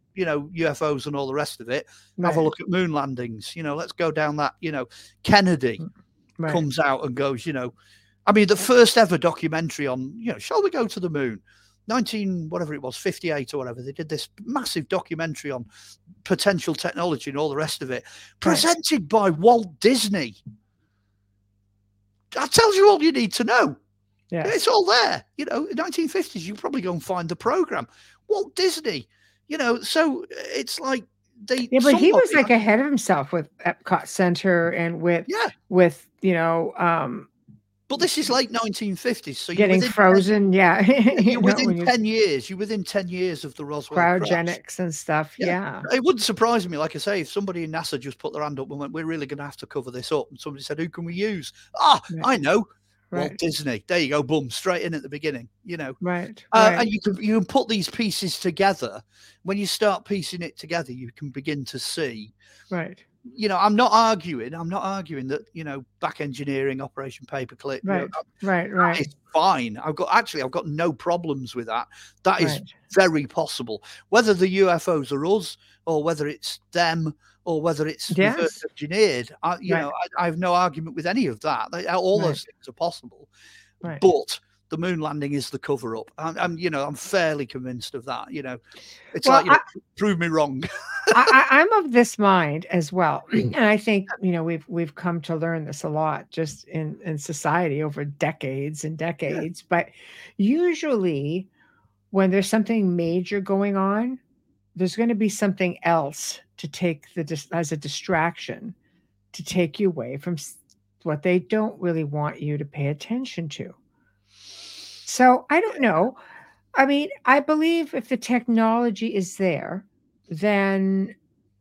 UFOs and all the rest of it. Have a Right. look at moon landings. Let's go down that. Kennedy Right. comes out and goes, I mean, the first ever documentary on, shall we go to the moon? 58 or whatever. They did this massive documentary on potential technology and all the rest of it, presented by Walt Disney. That tells you all you need to know. Yeah. It's all there. In the 1950s, you can probably go and find the program. Walt Disney, so it's like they. Yeah, but he was like ahead of himself with Epcot Center and with But this is late 1950s, so getting frozen. You're within 10 years. You're within 10 years of the Roswell cryogenics crash. And stuff. Yeah. It wouldn't surprise me, like I say, if somebody in NASA just put their hand up and went, "We're really going to have to cover this up," and somebody said, "Who can we use?" Right. I know. Right. Walt Disney. There you go. Boom. Straight in at the beginning. Right. And you can put these pieces together. When you start piecing it together, you can begin to see. Right. I'm not arguing that, back engineering, Operation Paperclip. Right. It's fine. I've got no problems with that. That is very possible. Whether the UFOs are us or whether it's them or whether it's reverse engineered, I have no argument with any of that. All those things are possible. Right. But the moon landing is the cover up. I'm fairly convinced of that. It's prove me wrong. I'm of this mind as well. And I think, we've come to learn this a lot just in society over decades and decades. But usually when there's something major going on, there's going to be something else to take as a distraction to take you away from what they don't really want you to pay attention to. So I don't know. I mean, I believe if the technology is there, then,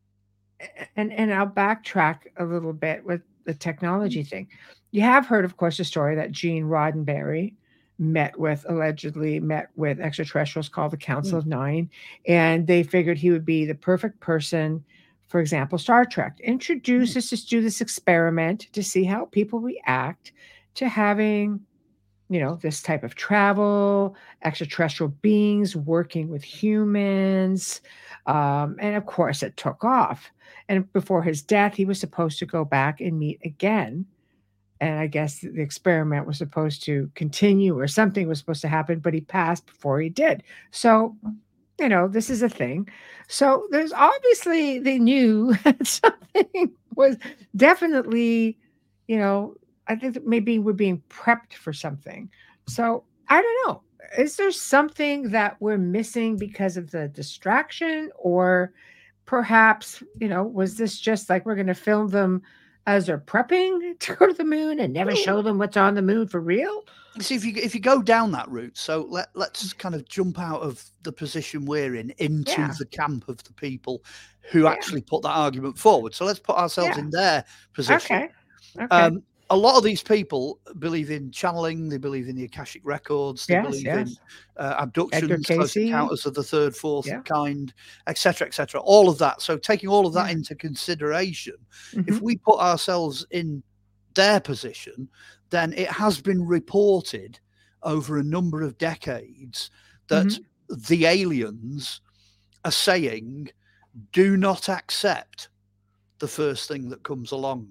and I'll backtrack a little bit with the technology thing. You have heard, of course, the story that Gene Roddenberry allegedly met with extraterrestrials called the Council of Nine, and they figured he would be the perfect person. For example, Star Trek introduces us to do this experiment to see how people react to having, this type of travel, extraterrestrial beings working with humans. And of course, it took off. And before his death, he was supposed to go back and meet again and I guess the experiment was supposed to continue or something was supposed to happen, but he passed before he did. So, this is a thing. So there's obviously they knew something was definitely, you know, I think that maybe we're being prepped for something. So I don't know. Is there something that we're missing because of the distraction, or perhaps, was this just like we're going to film them as they're prepping to go to the moon and never show them what's on the moon for real? See, if you go down that route, so let's kind of jump out of the position we're in into Yeah. the camp of the people who Yeah. actually put that argument forward. So let's put ourselves Yeah. in their position. Okay. Okay. A lot of these people believe in channeling. They believe in the Akashic records. They Yes. believe Yes. in abductions, close Casey. encounters of the third, fourth Yeah. kind, etc., etc. All of that. So taking all of that Yeah. into consideration, Mhm. if we put ourselves in their position, then it has been reported over a number of decades that Mhm. the aliens are saying, do not accept the first thing that comes along.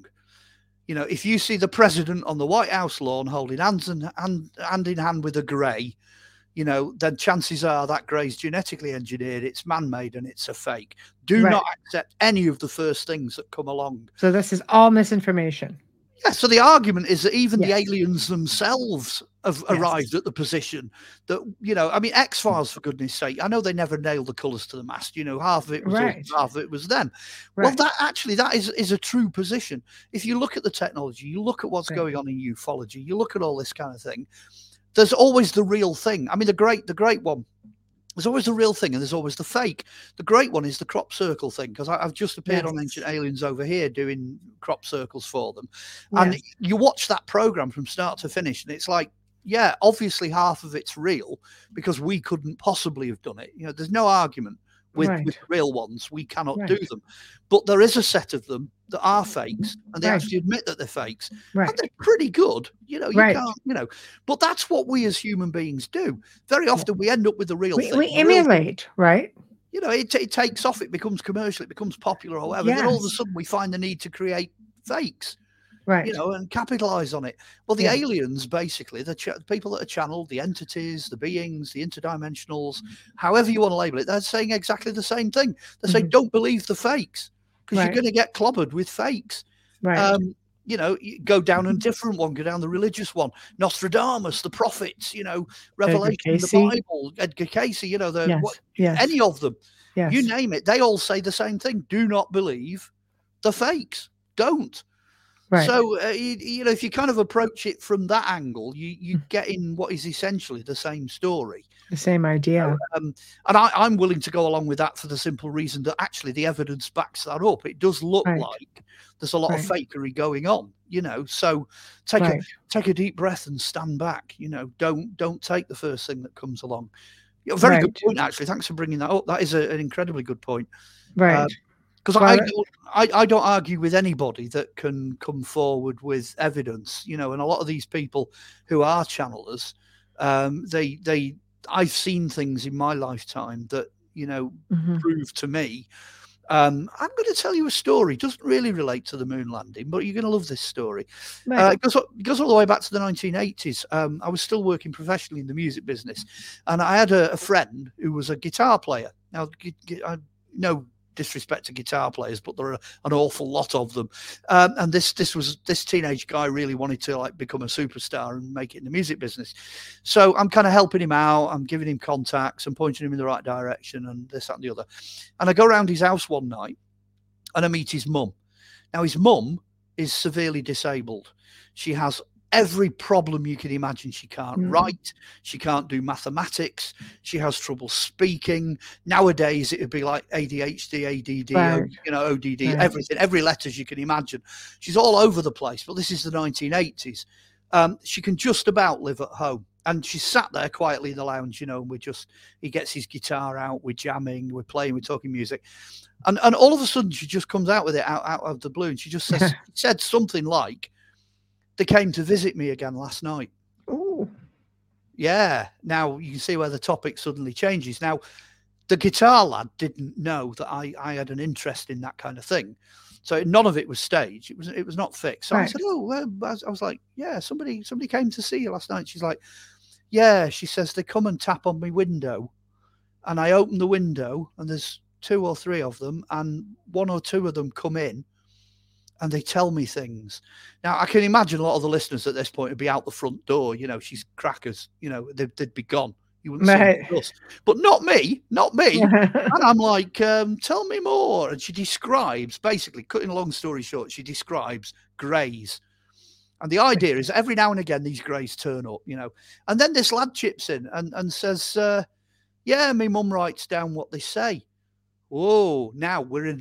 If you see the president on the White House lawn holding hand in hand with a grey, then chances are that grey's genetically engineered, it's man-made, and it's a fake. Do Right. not accept any of the first things that come along. So this is all misinformation. Yeah, so the argument is that even the Yes. aliens themselves have Yes. arrived at the position that, X-Files, for goodness sake, I know they never nailed the colours to the mast, half of it was us, Right. half of it was them. Well, Right. that is a true position. If you look at the technology, you look at what's Right. going on in ufology, you look at all this kind of thing, there's always the real thing. I mean, the great one, there's always the real thing and there's always the fake. The great one is the crop circle thing, because I've just appeared on Yes. Ancient Aliens over here doing crop circles for them. And Yes. you watch that program from start to finish, and it's like, yeah, obviously half of it's real because we couldn't possibly have done it. There's no argument with Right. real ones. We cannot Right. do them. But there is a set of them that are fakes, and they Right. actually admit that they're fakes. Right. And they're pretty good. You Right. can't, but that's what we as human beings do. Very often we end up with the real thing. We The real thing, emulate, right? it takes off, it becomes commercial, it becomes popular or whatever. Then all of a Yes. sudden we find the need to create fakes, Right. and capitalize on it. Well, the Yeah. aliens, basically, the people that are channeled, the entities, the beings, the interdimensionals, however you want to label it, they're saying exactly the same thing. They say, Mhm. don't believe the fakes, because Right. you're going to get clobbered with fakes. Right. You go down a different one, go down the religious one, Nostradamus, the prophets, Revelation, the Cayce. Bible, Edgar Cayce, Yes. Yes. any of them, Yes. you name it, they all say the same thing. Do not believe the fakes. Don't. Right. So, if you kind of approach it from that angle, you get in what is essentially the same story. The same idea. And I'm willing to go along with that for the simple reason that actually the evidence backs that up. It does look Right. like there's a lot of Right. fakery going on, so take Right. a deep breath and stand back. Don't take the first thing that comes along. Very good Right. point, actually. Thanks for bringing that up. That is an incredibly good point. Right. Because Well, I don't argue with anybody that can come forward with evidence, and a lot of these people who are channelers, I've seen things in my lifetime that Mhm. prove to me. I'm going to tell you a story. It doesn't really relate to the moon landing, but you're going to love this story. Right. It goes all the way back to the 1980s. I was still working professionally in the music business, and I had a friend who was a guitar player. Now, no disrespect to guitar players, but there are an awful lot of them. And this teenage guy really wanted to become a superstar and make it in the music business. So I'm kind of helping him out. I'm giving him contacts and pointing him in the right direction and this, that, and the other. And I go around his house one night and I meet his mum. Now, his mum is severely disabled. She has every problem you can imagine. She can't write. She can't do mathematics. She has trouble speaking. Nowadays, it would be like ADHD, ADD, Right. ODD, Right. everything, every letters you can imagine. She's all over the place, but this is the 1980s. She can just about live at home. And she's sat there quietly in the lounge, and he gets his guitar out, we're jamming, we're playing, we're talking music. And all of a sudden, she just comes out with it out of the blue. And she just said something like, they came to visit me again last night. Ooh. Yeah. Now you can see where the topic suddenly changes. Now, the guitar lad didn't know that I had an interest in that kind of thing. So none of it was staged. It was not fixed. So I Right. said, "Oh," I was like, "Yeah, somebody came to see you last night." She's like, "Yeah," she says, "they come and tap on my window, and I open the window, and there's 2 or 3 of them, and 1 or 2 of them come in, and they tell me things." Now, I can imagine a lot of the listeners at this point would be out the front door. You know, she's crackers. You know, they'd be gone. You wouldn't see Right. them with us. But not me. And I'm like, "Tell me more." And she describes, basically, cutting a long story short, she describes greys. And the idea is every now and again these greys turn up, you know. And then this lad chips in and says, "Yeah, my mum writes down what they say." Whoa, now we're in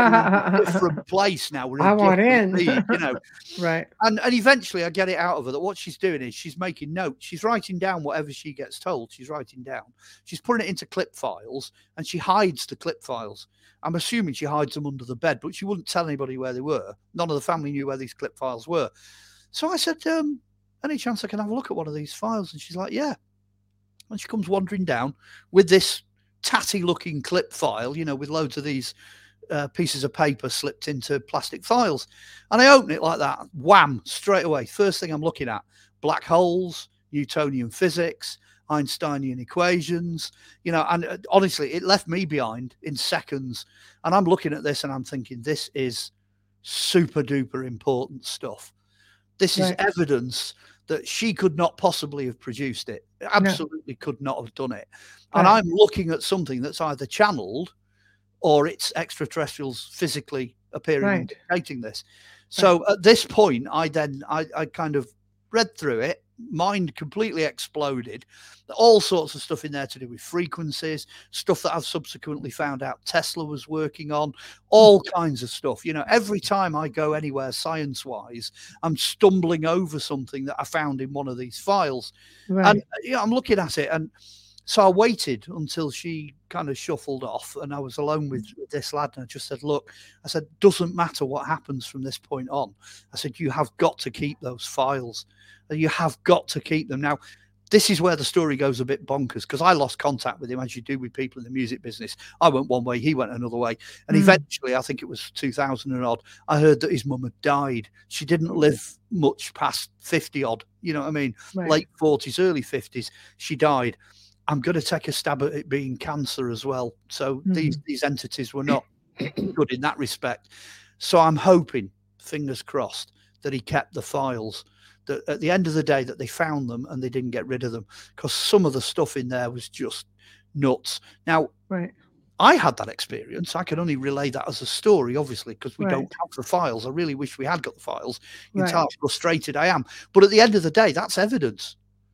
a different place now. We're in I a want different in. league, you know. Right. And eventually I get it out of her that what she's doing is she's making notes. She's writing down whatever she gets told. She's writing down. She's putting it into clip files, and she hides the clip files. I'm assuming she hides them under the bed, but she wouldn't tell anybody where they were. None of the family knew where these clip files were. So I said, "Any chance I can have a look at one of these files?" And she's like, "Yeah." And she comes wandering down with this tatty looking clip file, you know, with loads of these pieces of paper slipped into plastic files. And I open it like that, wham, straight away. First thing I'm looking at, black holes, Newtonian physics, Einsteinian equations, you know, and honestly, it left me behind in seconds. And I'm looking at this and I'm thinking, this is super duper important stuff. This is Right. evidence that she could not possibly have produced it. Absolutely could not have done it. And Right. I'm looking at something that's either channeled or it's extraterrestrials physically appearing and Right. dictating this. So at this point, I kind of read through it, mind completely exploded. All sorts of stuff in there to do with frequencies, stuff that I've subsequently found out Tesla was working on, all kinds of stuff. You know, every time I go anywhere science-wise, I'm stumbling over something that I found in one of these files. Right. And you know, I'm looking at it, and so I waited until she kind of shuffled off, and I was alone with this lad, and I just said, "Look," I said, "doesn't matter what happens from this point on." I said, "You have got to keep those files. You have got to keep them." Now, this is where the story goes a bit bonkers, because I lost contact with him, as you do with people in the music business. I went one way, he went another way. And eventually, I think it was 2000 and odd, I heard that his mum had died. She didn't live much past 50 odd, you know what I mean? Right. Late 40s, early 50s, she died. I'm going to take a stab at it being cancer as well. So these entities were not good in that respect. So I'm hoping, fingers crossed, that he kept the files, that at the end of the day that they found them and they didn't get rid of them, because some of the stuff in there was just nuts. Now, Right. I had that experience. I can only relay that as a story, obviously, because we don't have the files. I really wish we had got the files. You can tell how frustrated I am. But at the end of the day, that's evidence.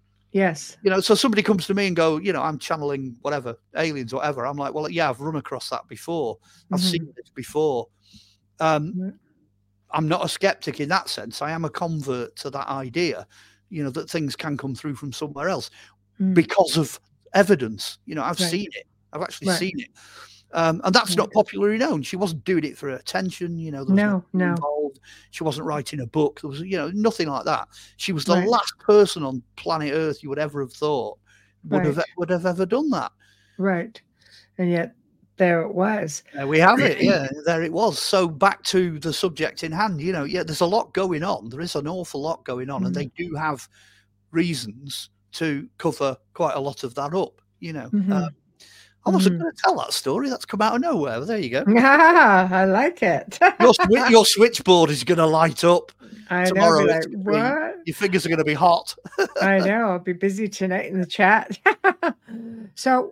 Yes. You know, so somebody comes to me and go, you know, I'm channeling whatever, aliens, whatever. I'm like, well, yeah, I've run across that before. I've seen this before. I'm not a skeptic in that sense. I am a convert to that idea, you know, that things can come through from somewhere else because of evidence. You know, I've seen it. I've actually seen it. And that's not popularly known. She wasn't doing it for attention, you know. There was nothing involved. She wasn't writing a book. There was, you know, nothing like that. She was the last person on planet Earth you would ever have thought would have ever done that. Right. And yet there it was. There we have it. Yeah, there it was. So back to the subject in hand, you know, yeah, there's a lot going on. There is an awful lot going on, and they do have reasons to cover quite a lot of that up, you know. I wasn't going to tell that story. That's come out of nowhere. Well, there you go. Yeah, I like it. Your switchboard is going to light up tomorrow. Know, what? Your fingers are going to be hot. I know. I'll be busy tonight in the chat. So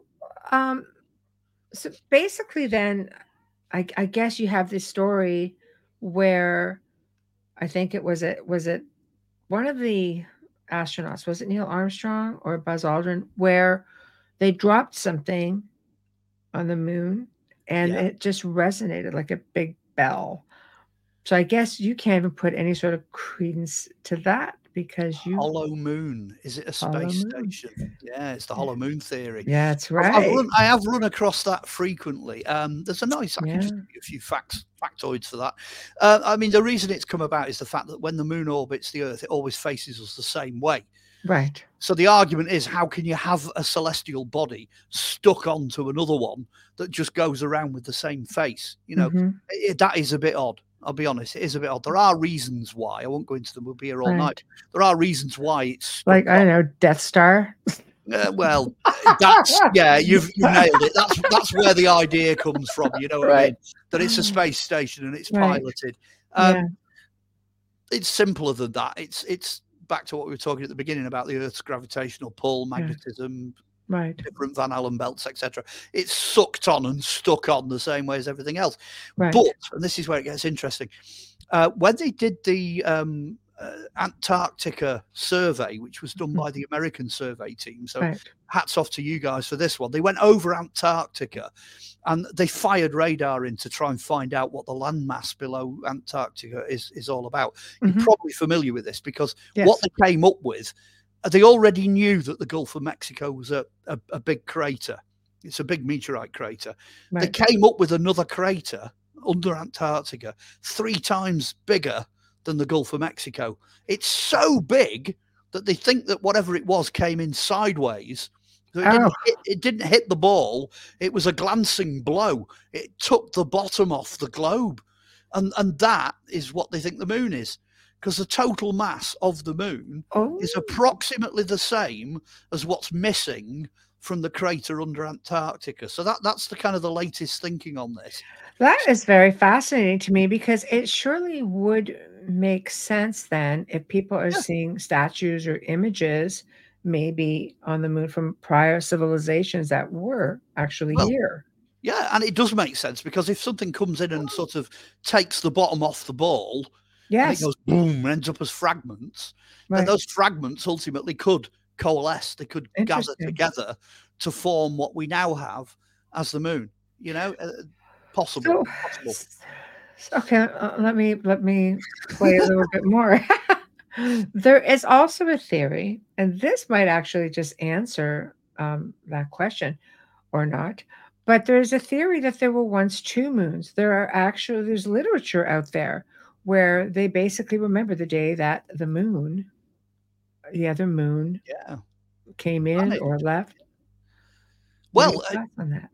basically, then, I guess you have this story where I think it was one of the astronauts, was it Neil Armstrong or Buzz Aldrin, where they dropped something on the moon and it just resonated like a big bell. So I guess you can't even put any sort of credence to that because you Hollow moon. Is it a space station? Yeah, it's the hollow moon theory. Yeah, that's right. I have run across that frequently. There's a nice, I can just give you a few factoids for that. I mean, the reason it's come about is the fact that when the moon orbits the Earth, it always faces us the same way. Right. So the argument is, how can you have a celestial body stuck onto another one that just goes around with the same face? You know, that is a bit odd. I'll be honest. It is a bit odd. There are reasons why. I won't go into them. We'll be here all Right. night. There are reasons why it's Like, I don't know, Death Star. well, that's you've nailed it. That's where the idea comes from. You know what I mean? That it's a space station and it's piloted. It's simpler than that. It's back to what we were talking at the beginning about the Earth's gravitational pull, magnetism, different Van Allen belts, etc. It's sucked on and stuck on the same way as everything else. But, and this is where it gets interesting, when they did the Antarctica survey, which was done by the American survey team, so hats off to you guys for this one. They went over Antarctica and they fired radar in to try and find out what the landmass below Antarctica is all about. You're probably familiar with this because what they came up with, they already knew that the Gulf of Mexico was a big crater. It's a big meteorite crater. They came up with another crater under Antarctica 3 times bigger than the Gulf of Mexico. It's so big that they think that whatever it was came in sideways. So it didn't hit the ball. It was a glancing blow. It took the bottom off the globe. And that is what they think the moon is. Because the total mass of the moon is approximately the same as what's missing from the crater under Antarctica. So that's the kind of the latest thinking on this. That is very fascinating to me because it surely would make sense then if people are seeing statues or images maybe on the moon from prior civilizations that were actually here. Yeah, and it does make sense because if something comes in and sort of takes the bottom off the ball, and it goes boom, ends up as fragments, then those fragments ultimately could coalesce, they could gather together to form what we now have as the moon. You know, possible. Okay, let me play a little bit more. There is also a theory, and this might actually just answer that question or not. But there's a theory that there were once 2 moons. There's literature out there where they basically remember the day that the other moon came in or left. Well, on that?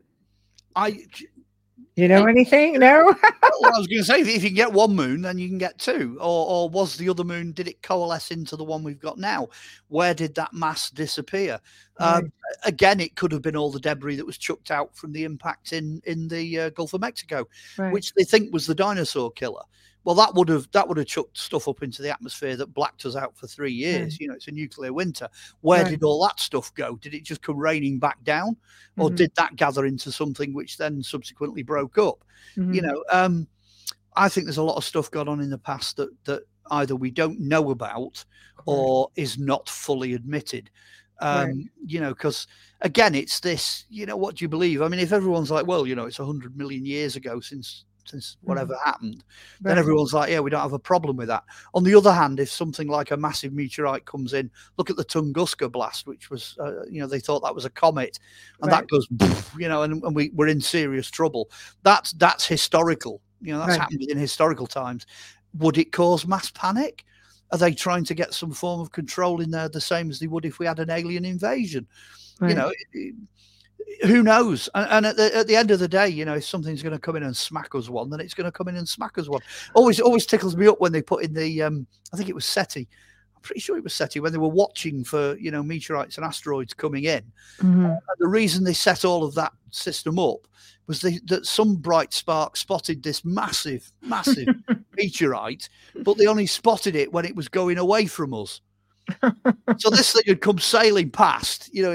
You know anything? No? Well, I was going to say, if you can get 1 moon, then you can get 2. Or was the other moon, did it coalesce into the one we've got now? Where did that mass disappear? Again, it could have been all the debris that was chucked out from the impact in the Gulf of Mexico, which they think was the dinosaur killer. Well, that would have chucked stuff up into the atmosphere that blacked us out for 3 years. You know, it's a nuclear winter. Where did all that stuff go? Did it just come raining back down, or did that gather into something which then subsequently broke up? You know, I think there's a lot of stuff gone on in the past that either we don't know about or is not fully admitted. You know, because again, it's this. You know, what do you believe? I mean, if everyone's like, well, you know, it's 100 million years ago since whatever happened, then everyone's like, yeah, we don't have a problem with that. On the other hand, if something like a massive meteorite comes in, look at the Tunguska blast, which was, you know, they thought that was a comet, and that goes, you know, and we're in serious trouble. That's historical. You know, that's happened in historical times. Would it cause mass panic? Are they trying to get some form of control in there the same as they would if we had an alien invasion? You know, who knows? And at the end of the day, you know, if something's going to come in and smack us one, then it's going to come in and smack us one. Always tickles me up when they put in the, I think it was SETI. I'm pretty sure it was SETI when they were watching for, you know, meteorites and asteroids coming in. The reason they set all of that system up was that some bright spark spotted this massive meteorite, but they only spotted it when it was going away from us. So this thing had come sailing past, you know,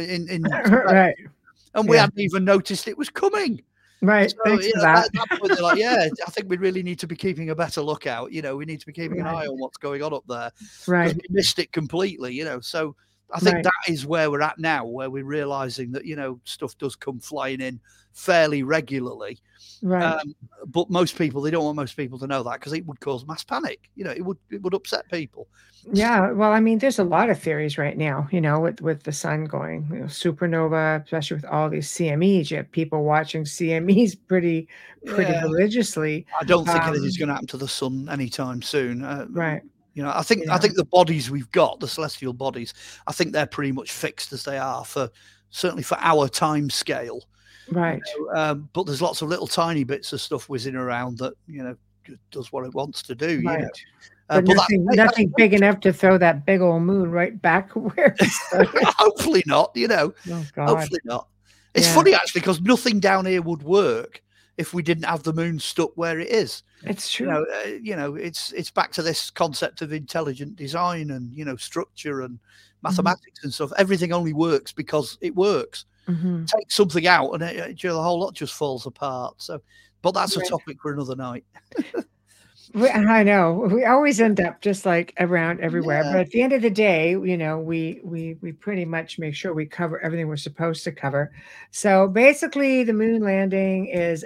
and we hadn't even noticed it was coming. So, thanks for that. At that point, they're like, I think we really need to be keeping a better lookout. You know, we need to be keeping an eye on what's going on up there. We missed it completely, you know. So I think that is where we're at now, where we're realizing that, you know, stuff does come flying in fairly regularly. But most people, they don't want most people to know that because it would cause mass panic. You know, it would upset people. Yeah, well, I mean, there's a lot of theories right now, you know, with the sun going, you know, supernova, especially with all these CMEs. You have people watching CMEs pretty religiously. I don't think anything's going to happen to the sun anytime soon. You know, I think the bodies we've got, the celestial bodies, I think they're pretty much fixed as they are certainly for our time scale. You know, but there's lots of little tiny bits of stuff whizzing around that, you know, does what it wants to do. Right. You know. But nothing big enough to throw that big old moon right back where it started. Hopefully not, you know. Oh, God. Hopefully not. It's funny, actually, because nothing down here would work if we didn't have the moon stuck where it is. It's true. You know, it's back to this concept of intelligent design and, you know, structure and mathematics and stuff. Everything only works because it works. Take something out and the whole lot just falls apart. So, but that's a topic for another night. I know we always end up just like around everywhere, but at the end of the day, you know, we pretty much make sure we cover everything we're supposed to cover. So basically, the moon landing is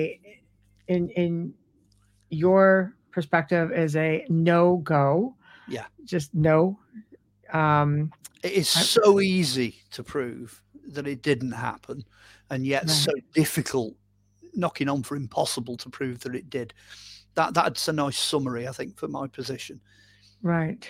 in your perspective, is a no-go. Yeah, just no. It is so easy to prove that it didn't happen, and yet so difficult, knocking on for impossible to prove that it did. That's a nice summary, I think, for my position. Right.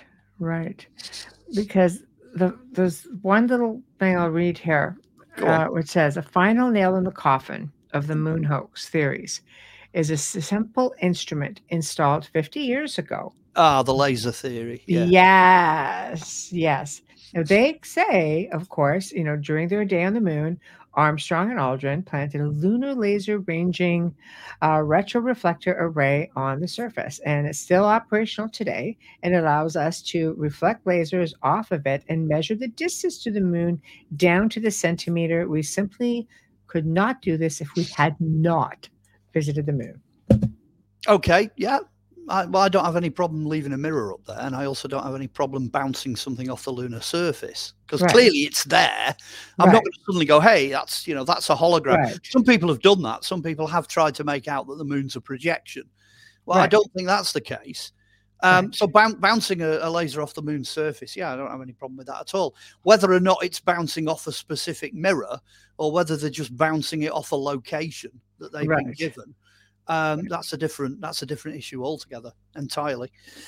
Because there's one little thing I'll read here, which says, a final nail in the coffin of the moon hoax theories is a simple instrument installed 50 years ago. The laser theory. Yeah. Yes. Now, they say, of course, you know, during their day on the moon, Armstrong and Aldrin planted a lunar laser ranging retroreflector array on the surface, and it's still operational today, and allows us to reflect lasers off of it and measure the distance to the moon down to the centimeter. We simply could not do this if we had not visited the moon. Okay, yeah. I don't have any problem leaving a mirror up there, and I also don't have any problem bouncing something off the lunar surface, because clearly it's there. I'm not going to suddenly go, hey, that's a hologram. Some people have done that. Some people have tried to make out that the moon's a projection. Well, I don't think that's the case. So bouncing a laser off the moon's surface, I don't have any problem with that at all. Whether or not it's bouncing off a specific mirror, or whether they're just bouncing it off a location that they've been given, that's a different issue altogether, entirely.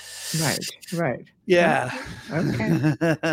Right. Yeah. Okay.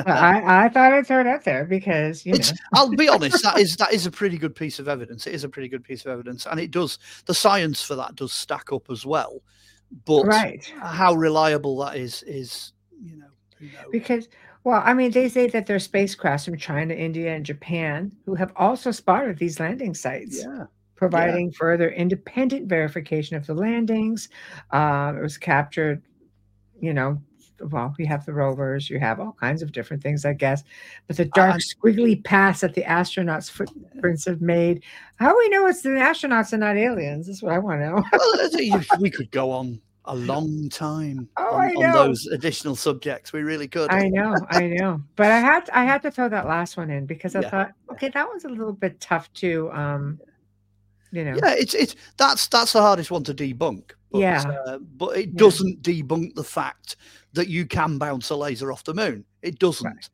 I thought I'd throw it out there because, you know. I'll be honest, that is a pretty good piece of evidence. It is a pretty good piece of evidence, and the science for that does stack up as well. But how reliable that is, you know, who knows? Because, well, I mean, they say that there are spacecrafts from China, India, and Japan who have also spotted these landing sites. Yeah. Providing further independent verification of the landings. It was captured, you know, well, you have the rovers, you have all kinds of different things, I guess. But the dark squiggly paths that the astronauts' footprints have made, how do we know it's the astronauts and not aliens? That's what I want to know. Well, we could go on a long time on those additional subjects. We really could. I know. But I had to throw that last one in because I thought, okay, that was a little bit tough to you know. Yeah, that's the hardest one to debunk. But, but it doesn't debunk the fact that you can bounce a laser off the moon. It doesn't.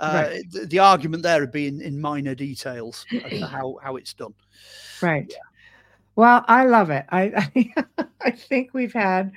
The argument there would be in minor details as to how it's done. Right. Yeah. Well, I love it. I think we've had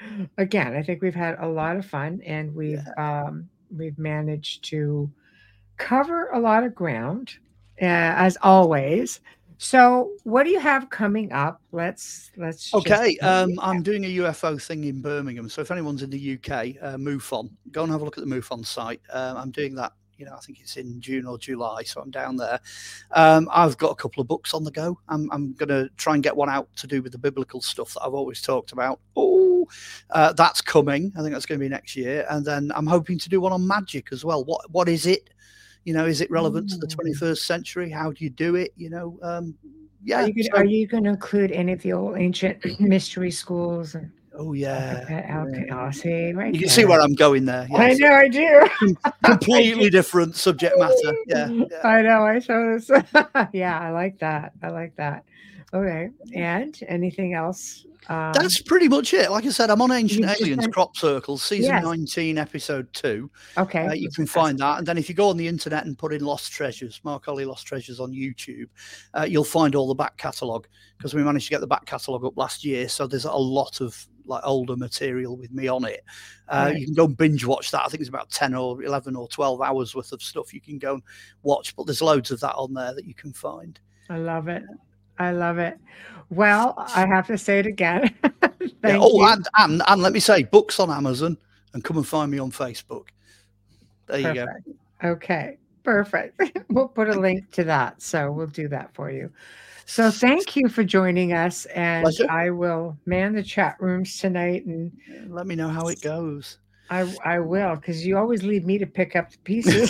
a lot of fun, and we've managed to cover a lot of ground, as always. So what do you have coming up? Let's okay. I'm doing a UFO thing in Birmingham. So if anyone's in the UK, MUFON, go and have a look at the MUFON site. I'm doing that, you know, I think it's in June or July. So I'm down there. I've got a couple of books on the go. I'm going to try and get one out to do with the biblical stuff that I've always talked about. That's coming. I think that's going to be next year. And then I'm hoping to do one on magic as well. What is it? You know, is it relevant to the 21st century? How do you do it? You know, Are you going to include any of the old ancient mystery schools? Oh, yeah. I'll see. Right. You can see where I'm going there. Yes. I know, I do. Completely different subject matter. Yeah. I know. I saw this. Yeah, I like that. Okay. And anything else? That's pretty much it. Like I said, I'm on Ancient Aliens Crop Circles, season 19, episode 2. Okay. You can find that. And then if you go on the internet and put in Lost Treasures, Mark Ollie Lost Treasures on YouTube, you'll find all the back catalogue, because we managed to get the back catalogue up last year. So there's a lot of like older material with me on it. You can go and binge watch that. I think it's about 10 or 11 or 12 hours worth of stuff you can go and watch, but there's loads of that on there that you can find. I love it. I love it. Well, I have to say it again. Yeah. Thank Oh, you. and let me say, books on Amazon, and come and find me on Facebook. There you go. Perfect. Okay. Perfect. We'll put a link to that. So we'll do that for you. So thank you for joining us. And Pleasure. I will man the chat rooms tonight. And Let me know how it goes. I will, because you always leave me to pick up the pieces.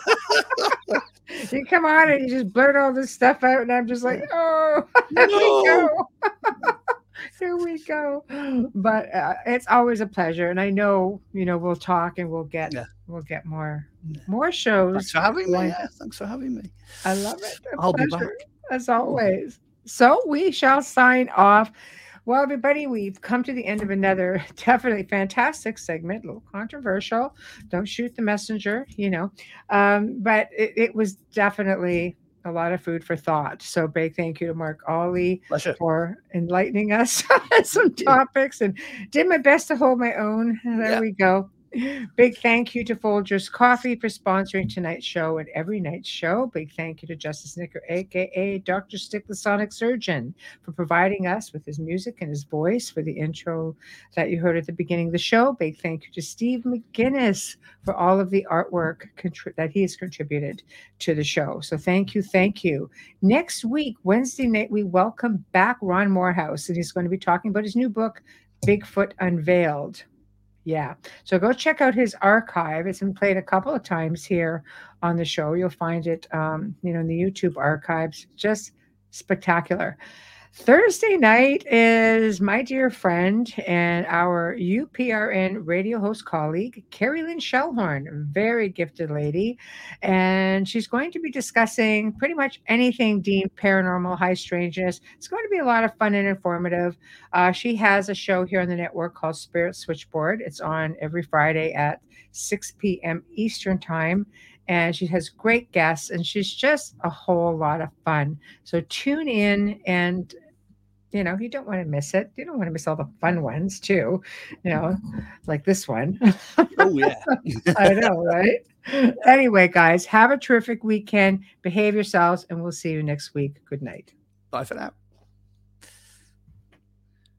You come on and you just blurt all this stuff out, and I'm just like, oh, here we No. go. Here we go. But it's always a pleasure, and I know we'll talk and we'll get Yeah. more Thanks shows. for having me. lined Yeah, up. thanks for having me. I love it. A I'll be back. pleasure, as always. So we shall sign off. Well, everybody, we've come to the end of another definitely fantastic segment, a little controversial. Don't shoot the messenger, but it was definitely a lot of food for thought. So big thank you to Mark Ollie Pleasure. for enlightening us on some topics, and did my best to hold my own. There we go. Big thank you to Folgers Coffee for sponsoring tonight's show and every night's show. Big thank you to Justice Nicker, aka Dr. Stick the Sonic Surgeon, for providing us with his music and his voice for the intro that you heard at the beginning of the show. Big thank you to Steve McGinnis for all of the artwork that he has contributed to the show. So thank you. Next week, Wednesday night, we welcome back Ron Morehouse, and he's going to be talking about his new book, Bigfoot Unveiled. Yeah. So go check out his archive. It's been played a couple of times here on the show. You'll find it, in the YouTube archives. Just spectacular. Thursday night is my dear friend and our UPRN radio host colleague, Carrie Lynn Shellhorn, very gifted lady. And she's going to be discussing pretty much anything deemed paranormal, high strangeness. It's going to be a lot of fun and informative. She has a show here on the network called Spirit Switchboard. It's on every Friday at 6 p.m. Eastern Time. And she has great guests, and she's just a whole lot of fun. So tune in, and you don't want to miss it. You don't want to miss all the fun ones too, like this one. Oh yeah. I know, right? Anyway, guys, have a terrific weekend. Behave yourselves, and we'll see you next week. Good night. Bye for now.